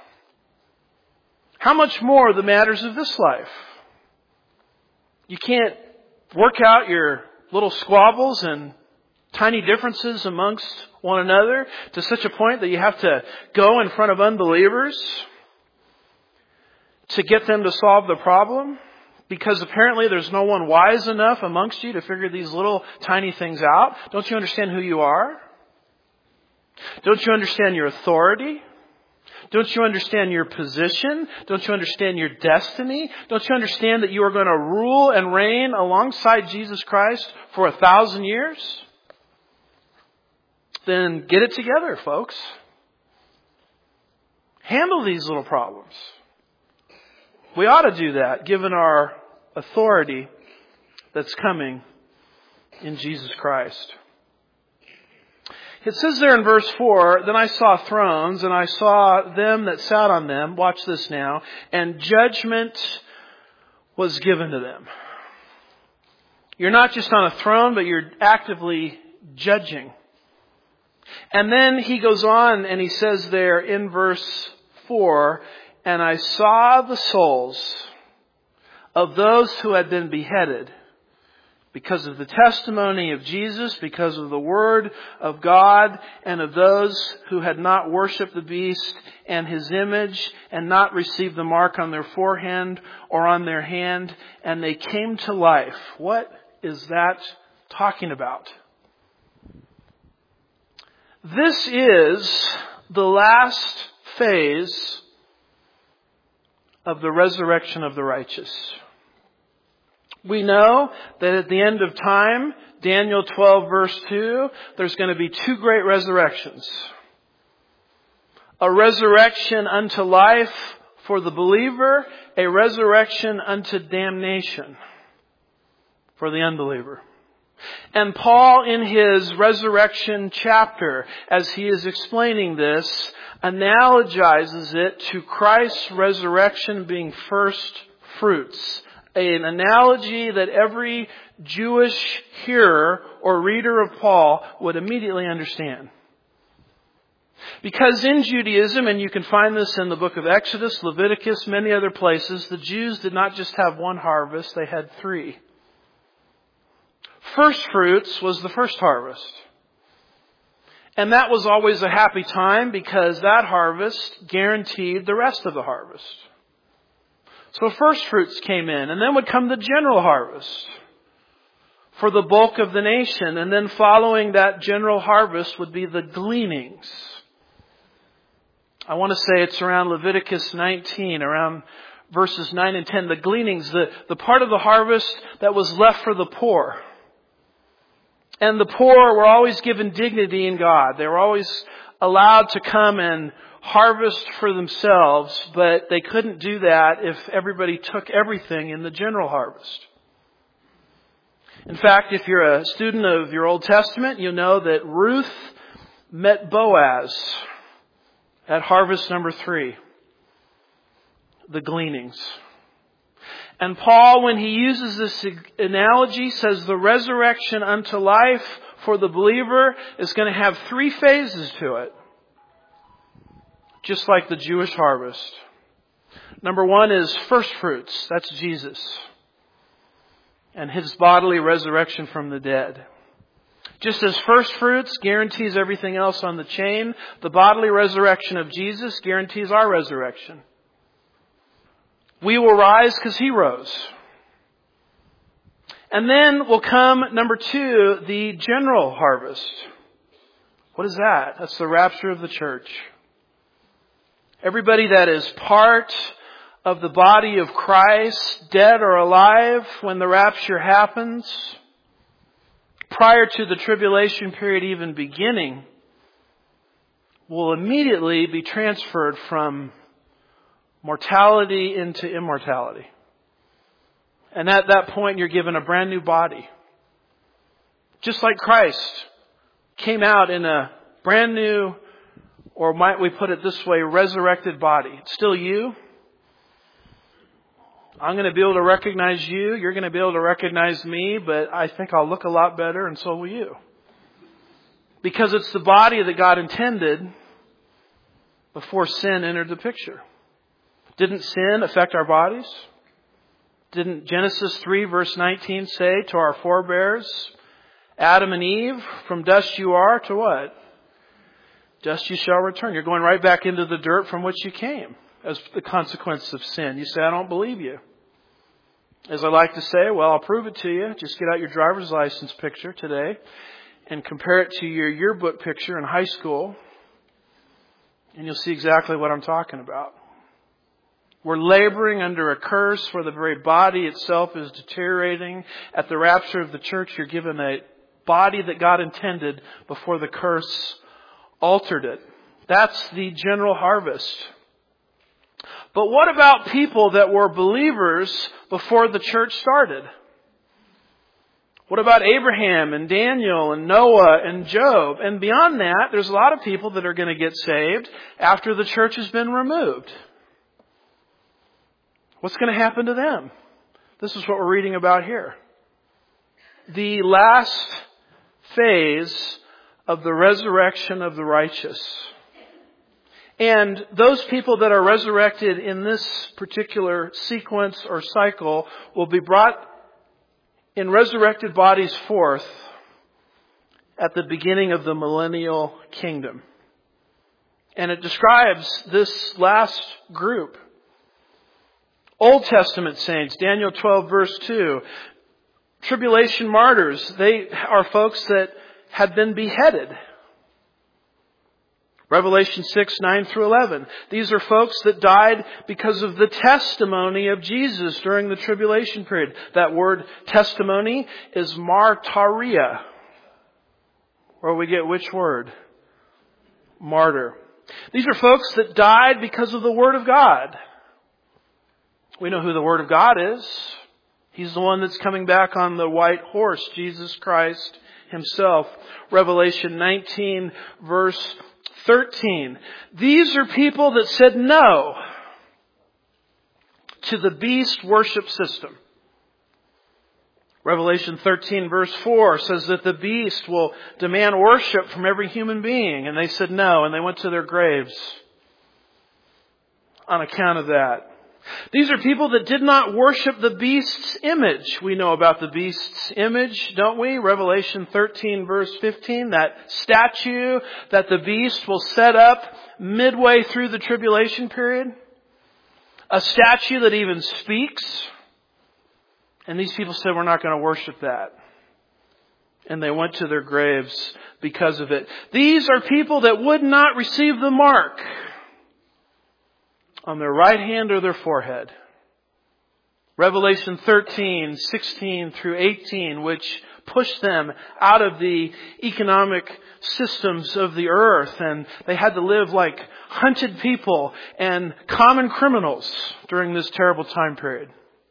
How much more the matters of this life? You can't work out your little squabbles and tiny differences amongst one another to such a point that you have to go in front of unbelievers to get them to solve the problem, because apparently there's no one wise enough amongst you to figure these little tiny things out. Don't you understand who you are? Don't you understand your authority? Don't you understand your position? Don't you understand your destiny? Don't you understand that you are going to rule and reign alongside Jesus Christ for 1,000 years? Then get it together, folks. Handle these little problems. We ought to do that, given our authority that's coming in Jesus Christ. It says there in verse 4, "Then I saw thrones, and I saw them that sat on them," watch this now, "and judgment was given to them." You're not just on a throne, but you're actively judging. And then he goes on and he says there in verse 4, "And I saw the souls of those who had been beheaded because of the testimony of Jesus, because of the word of God, and of those who had not worshipped the beast and his image, and not received the mark on their forehead or on their hand, and they came to life." What is that talking about? This is the last phase of the resurrection of the righteous. We know that at the end of time, Daniel 12 verse 2, there's going to be two great resurrections. A resurrection unto life for the believer, a resurrection unto damnation for the unbeliever. And Paul, in his resurrection chapter, as he is explaining this, analogizes it to Christ's resurrection being first fruits. An analogy that every Jewish hearer or reader of Paul would immediately understand. Because in Judaism, and you can find this in the book of Exodus, Leviticus, many other places, the Jews did not just have one harvest, they had three. First fruits was the first harvest. And that was always a happy time because that harvest guaranteed the rest of the harvest. So first fruits came in, and then would come the general harvest for the bulk of the nation. And then following that general harvest would be the gleanings. I want to say it's around Leviticus 19, around verses 9 and 10. The gleanings, the part of the harvest that was left for the poor. And the poor were always given dignity in God. They were always allowed to come and harvest for themselves, but they couldn't do that if everybody took everything in the general harvest. In fact, if you're a student of your Old Testament, you'll know that Ruth met Boaz at harvest number 3, the gleanings. And Paul, when he uses this analogy, says the resurrection unto life for the believer is going to have 3 phases to it. Just like the Jewish harvest. Number 1 is first fruits. That's Jesus. And his bodily resurrection from the dead. Just as first fruits guarantees everything else on the chain, the bodily resurrection of Jesus guarantees our resurrection. We will rise because he rose. And then will come, number 2, the general harvest. What is that? That's the rapture of the church. Everybody that is part of the body of Christ, dead or alive, when the rapture happens, prior to the tribulation period even beginning, will immediately be transferred from mortality into immortality. And at that point, you're given a brand new body. Just like Christ came out in a brand new Or might we put it this way, resurrected body. It's still you. I'm going to be able to recognize you. You're going to be able to recognize me, but I think I'll look a lot better, and so will you. Because it's the body that God intended before sin entered the picture. Didn't sin affect our bodies? Didn't Genesis 3 verse 19 say to our forebears, Adam and Eve, from dust you are to what? Dust you shall return. You're going right back into the dirt from which you came as the consequence of sin. You say, I don't believe you. As I like to say, well, I'll prove it to you. Just get out your driver's license picture today and compare it to your yearbook picture in high school, and you'll see exactly what I'm talking about. We're laboring under a curse where the very body itself is deteriorating. At the rapture of the church, you're given a body that God intended before the curse altered it. That's the general harvest. But what about people that were believers before the church started? What about Abraham and Daniel and Noah and Job? And beyond that, there's a lot of people that are going to get saved after the church has been removed. What's going to happen to them? This is what we're reading about here. The last phase of the resurrection of the righteous. And those people that are resurrected in this particular sequence or cycle will be brought in resurrected bodies forth at the beginning of the millennial kingdom. And it describes this last group. Old Testament saints, Daniel 12 verse 2. Tribulation martyrs, they are folks that had been beheaded. Revelation 6, 9 through 11. These are folks that died because of the testimony of Jesus during the tribulation period. That word testimony is martyria. Where we get which word? Martyr. These are folks that died because of the Word of God. We know who the Word of God is. He's the one that's coming back on the white horse, Jesus Christ Himself. Revelation 19 verse 13. These are people that said no to the beast worship system. Revelation 13 verse 4 says that the beast will demand worship from every human being. And they said no, and they went to their graves on account of that. These are people that did not worship the beast's image. We know about the beast's image, don't we? Revelation 13 verse 15, that statue that the beast will set up midway through the tribulation period. A statue that even speaks. And these people said, we're not going to worship that. And they went to their graves because of it. These are people that would not receive the mark on their right hand or their forehead. Revelation 13, 16 through 18, which pushed them out of the economic systems of the earth, and they had to live like hunted people and common criminals during this terrible time period.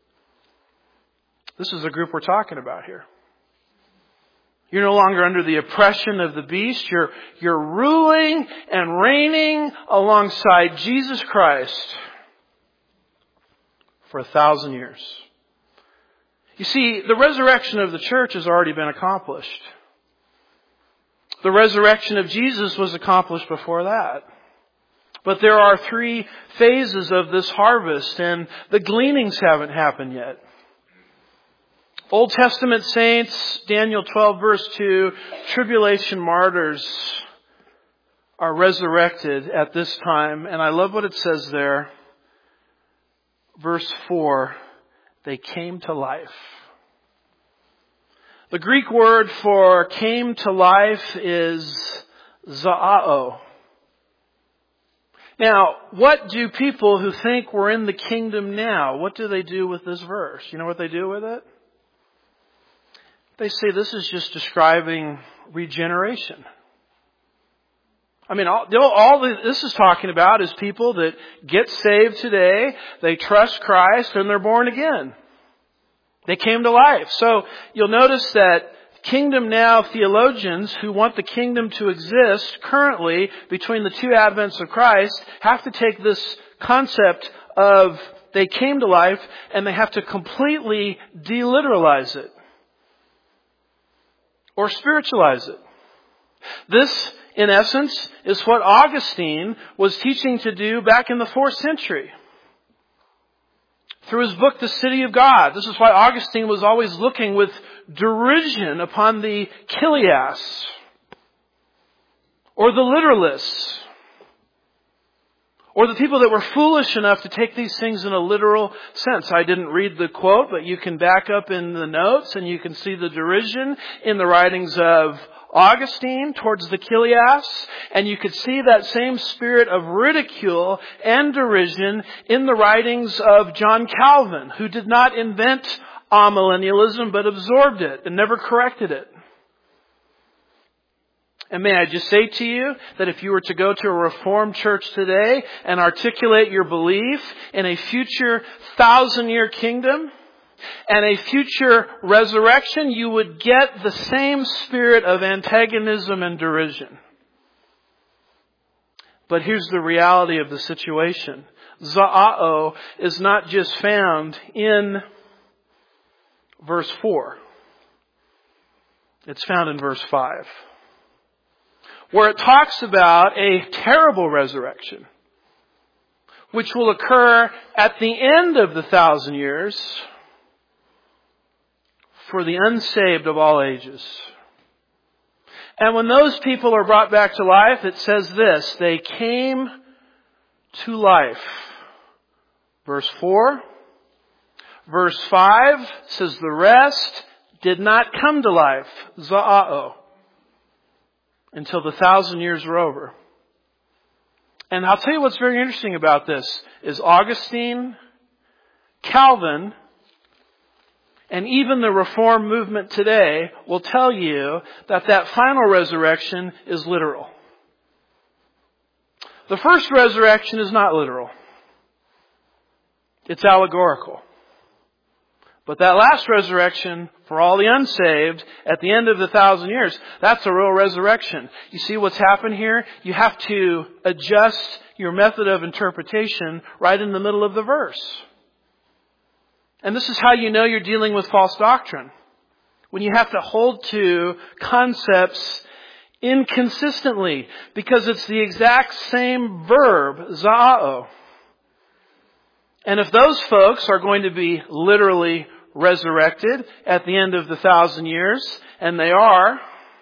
This is the group we're talking about here. You're no longer under the oppression of the beast. You're ruling and reigning alongside Jesus Christ for 1,000 years. You see, the resurrection of the church has already been accomplished. The resurrection of Jesus was accomplished before that. But there are 3 phases of this harvest, and the gleanings haven't happened yet. Old Testament saints, Daniel 12 verse 2, tribulation martyrs are resurrected at this time. And I love what it says there. Verse 4, they came to life. The Greek word for came to life is zao. Now, what do people who think we're in the kingdom now, what do they do with this verse? You know what they do with it? They say this is just describing regeneration. I mean, all this is talking about is people that get saved today, they trust Christ, and they're born again. They came to life. So you'll notice that Kingdom Now theologians who want the kingdom to exist currently between the two advents of Christ have to take this concept of they came to life and they have to completely deliteralize it or spiritualize it. This, in essence, is what Augustine was teaching to do back in the 4th century. Through his book, The City of God. This is why Augustine was always looking with derision upon the Chilias or the literalists or the people that were foolish enough to take these things in a literal sense. I didn't read the quote, but you can back up in the notes and you can see the derision in the writings of Augustine towards the Chilias, and you could see that same spirit of ridicule and derision in the writings of John Calvin, who did not invent amillennialism but absorbed it and never corrected it. And may I just say to you that if you were to go to a Reformed church today and articulate your belief in a future 1,000-year kingdom and a future resurrection, you would get the same spirit of antagonism and derision. But here's the reality of the situation. Za'ao is not just found in verse 4. It's found in verse 5. Where it talks about a terrible resurrection, which will occur at the end of the 1,000 years for the unsaved of all ages. And when those people are brought back to life, it says this, they came to life. Verse 4. Verse 5 says the rest did not come to life. Za'ao. Until the 1,000 years were over. And I'll tell you what's very interesting about this is Augustine, Calvin, and even the Reformed movement today will tell you that that final resurrection is literal. The first resurrection is not literal. It's allegorical. But that last resurrection for all the unsaved at the end of the 1,000 years, that's a real resurrection. You see what's happened here? You have to adjust your method of interpretation right in the middle of the verse. And this is how you know you're dealing with false doctrine. When you have to hold to concepts inconsistently, because it's the exact same verb, za'ao. And if those folks are going to be literally resurrected at the end of the 1,000 years, and they are,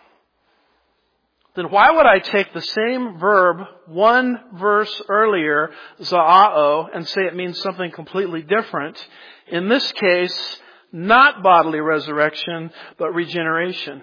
then why would I take the same verb one verse earlier, za'ao, and say it means something completely different? In this case, not bodily resurrection, but regeneration.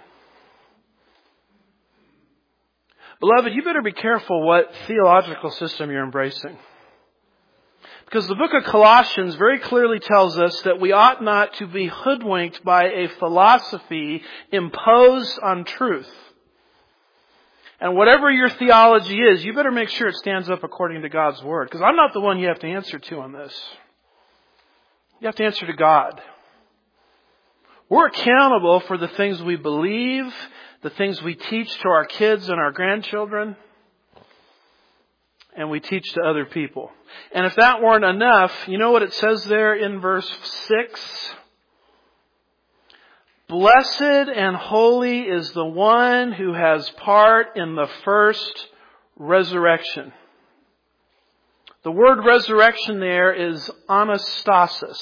Beloved, you better be careful what theological system you're embracing. Because the book of Colossians very clearly tells us that we ought not to be hoodwinked by a philosophy imposed on truth. And whatever your theology is, you better make sure it stands up according to God's Word. Because I'm not the one you have to answer to on this. You have to answer to God. We're accountable for the things we believe, the things we teach to our kids and our grandchildren, and we teach to other people. And if that weren't enough, you know what it says there in verse 6? Blessed and holy is the one who has part in the first resurrection. The word resurrection there is anastasis.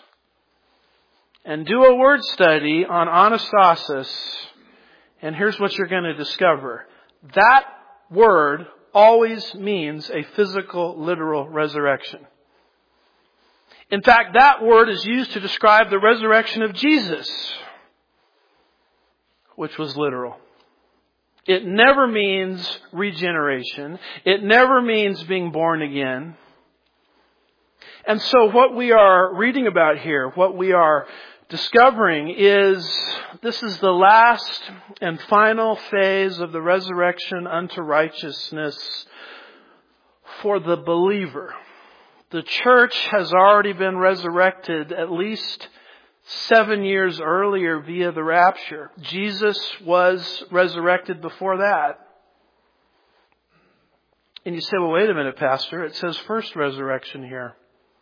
And do a word study on anastasis, and here's what you're going to discover. That word always means a physical, literal resurrection. In fact, that word is used to describe the resurrection of Jesus, which was literal. It never means regeneration. It never means being born again. And so what we are reading about here, what we are discovering is this is the last and final phase of the resurrection unto righteousness for the believer. The church has already been resurrected at least 7 years earlier via the rapture. Jesus was resurrected before that. And you say, well, wait a minute, Pastor. It says first resurrection here.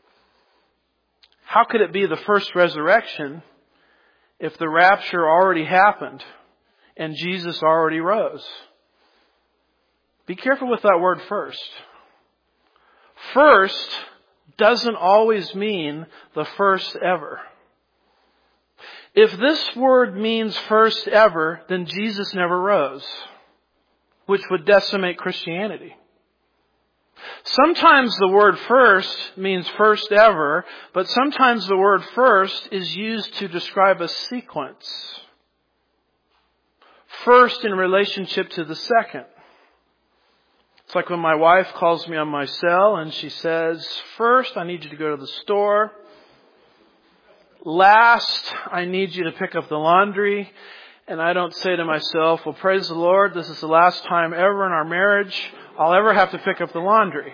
How could it be the first resurrection if the rapture already happened and Jesus already rose? Be careful with that word first. First doesn't always mean the first ever. If this word means first ever, then Jesus never rose, which would decimate Christianity. Sometimes the word first means first ever, but sometimes the word first is used to describe a sequence. First in relationship to the second. It's like when my wife calls me on my cell and she says, first, I need you to go to the store. Last, I need you to pick up the laundry. And I don't say to myself, well, praise the Lord, this is the last time ever in our marriage I'll ever have to pick up the laundry.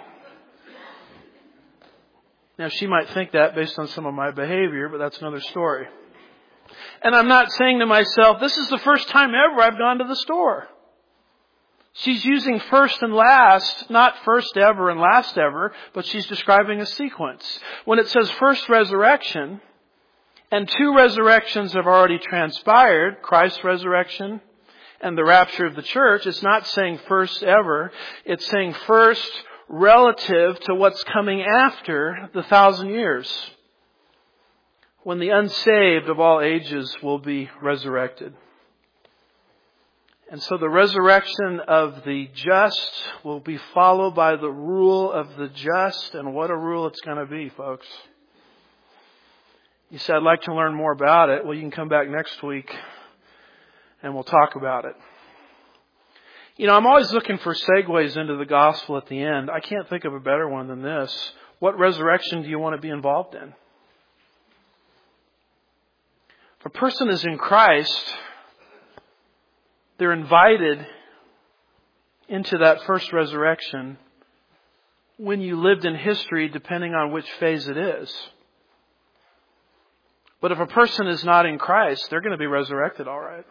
Now, she might think that based on some of my behavior, but that's another story. And I'm not saying to myself, this is the first time ever I've gone to the store. She's using first and last, not first ever and last ever, but she's describing a sequence. When it says first resurrection, and 2 resurrections have already transpired, Christ's resurrection and the rapture of the church, it's not saying first ever. It's saying first relative to what's coming after the 1,000 years, when the unsaved of all ages will be resurrected. And so the resurrection of the just will be followed by the rule of the just. And what a rule it's going to be, folks. You said, I'd like to learn more about it. Well, you can come back next week and we'll talk about it. You know, I'm always looking for segues into the gospel at the end. I can't think of a better one than this. What resurrection do you want to be involved in? If a person is in Christ, they're invited into that first resurrection when you lived in history, depending on which phase it is. But if a person is not in Christ, they're going to be resurrected all right.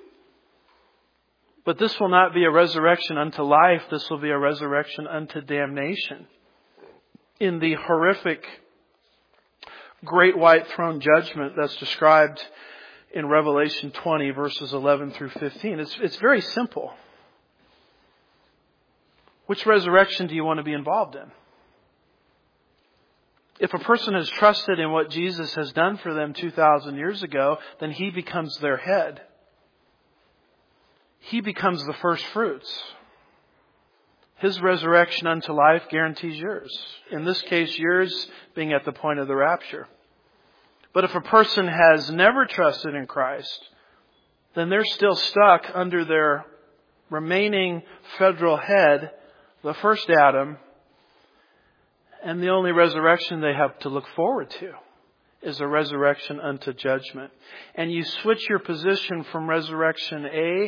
But this will not be a resurrection unto life. This will be a resurrection unto damnation. In the horrific great white throne judgment that's described in Revelation 20, verses 11 through 15. It's very simple. Which resurrection do you want to be involved in? If a person has trusted in what Jesus has done for them 2,000 years ago, then He becomes their head. He becomes the first fruits. His resurrection unto life guarantees yours. In this case, yours being at the point of the rapture. But if a person has never trusted in Christ, then they're still stuck under their remaining federal head, the first Adam, and the only resurrection they have to look forward to is a resurrection unto judgment. And you switch your position from resurrection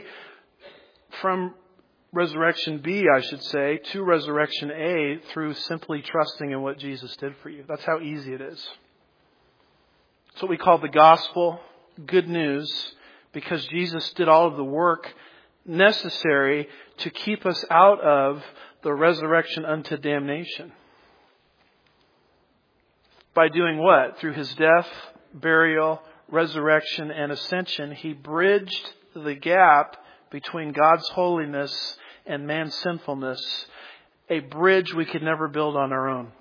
resurrection B, I should say, to resurrection A through simply trusting in what Jesus did for you. That's how easy it is. It's what we call the gospel, good news, because Jesus did all of the work necessary to keep us out of the resurrection unto damnation. By doing what? Through His death, burial, resurrection, and ascension, He bridged the gap between God's holiness and man's sinfulness, a bridge we could never build on our own.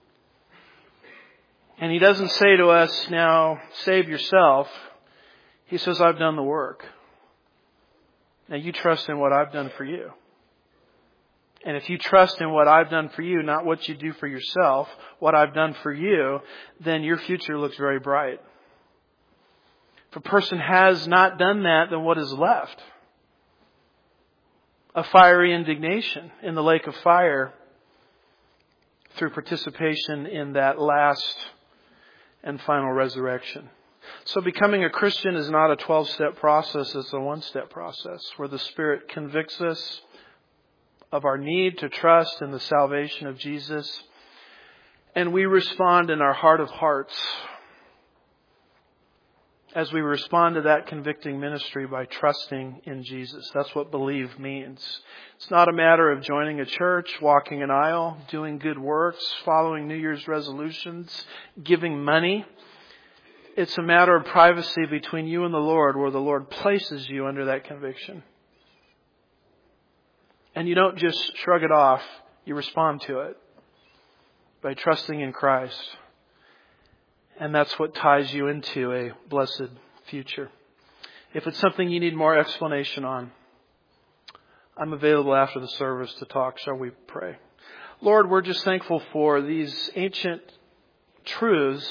And He doesn't say to us, now, save yourself. He says, I've done the work. Now you trust in what I've done for you. And if you trust in what I've done for you, not what you do for yourself, what I've done for you, then your future looks very bright. If a person has not done that, then what is left? A fiery indignation in the lake of fire through participation in that last and final resurrection. So becoming a Christian is not a 12-step process, it's a one-step process where the Spirit convicts us of our need to trust in the salvation of Jesus, and we respond in our heart of hearts as we respond to that convicting ministry by trusting in Jesus. That's what believe means. It's not a matter of joining a church, walking an aisle, doing good works, following New Year's resolutions, giving money. It's a matter of privacy between you and the Lord, where the Lord places you under that conviction. And you don't just shrug it off, you respond to it by trusting in Christ. And that's what ties you into a blessed future. If it's something you need more explanation on, I'm available after the service to talk. Shall we pray? Lord, we're just thankful for these ancient truths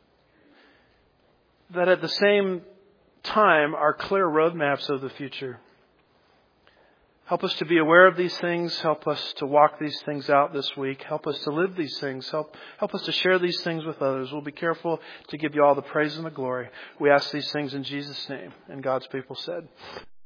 that at the same time are clear roadmaps of the future. Help us to be aware of these things. Help us to walk these things out this week. Help us to live these things. Help us to share these things with others. We'll be careful to give you all the praise and the glory. We ask these things in Jesus' name. And God's people said.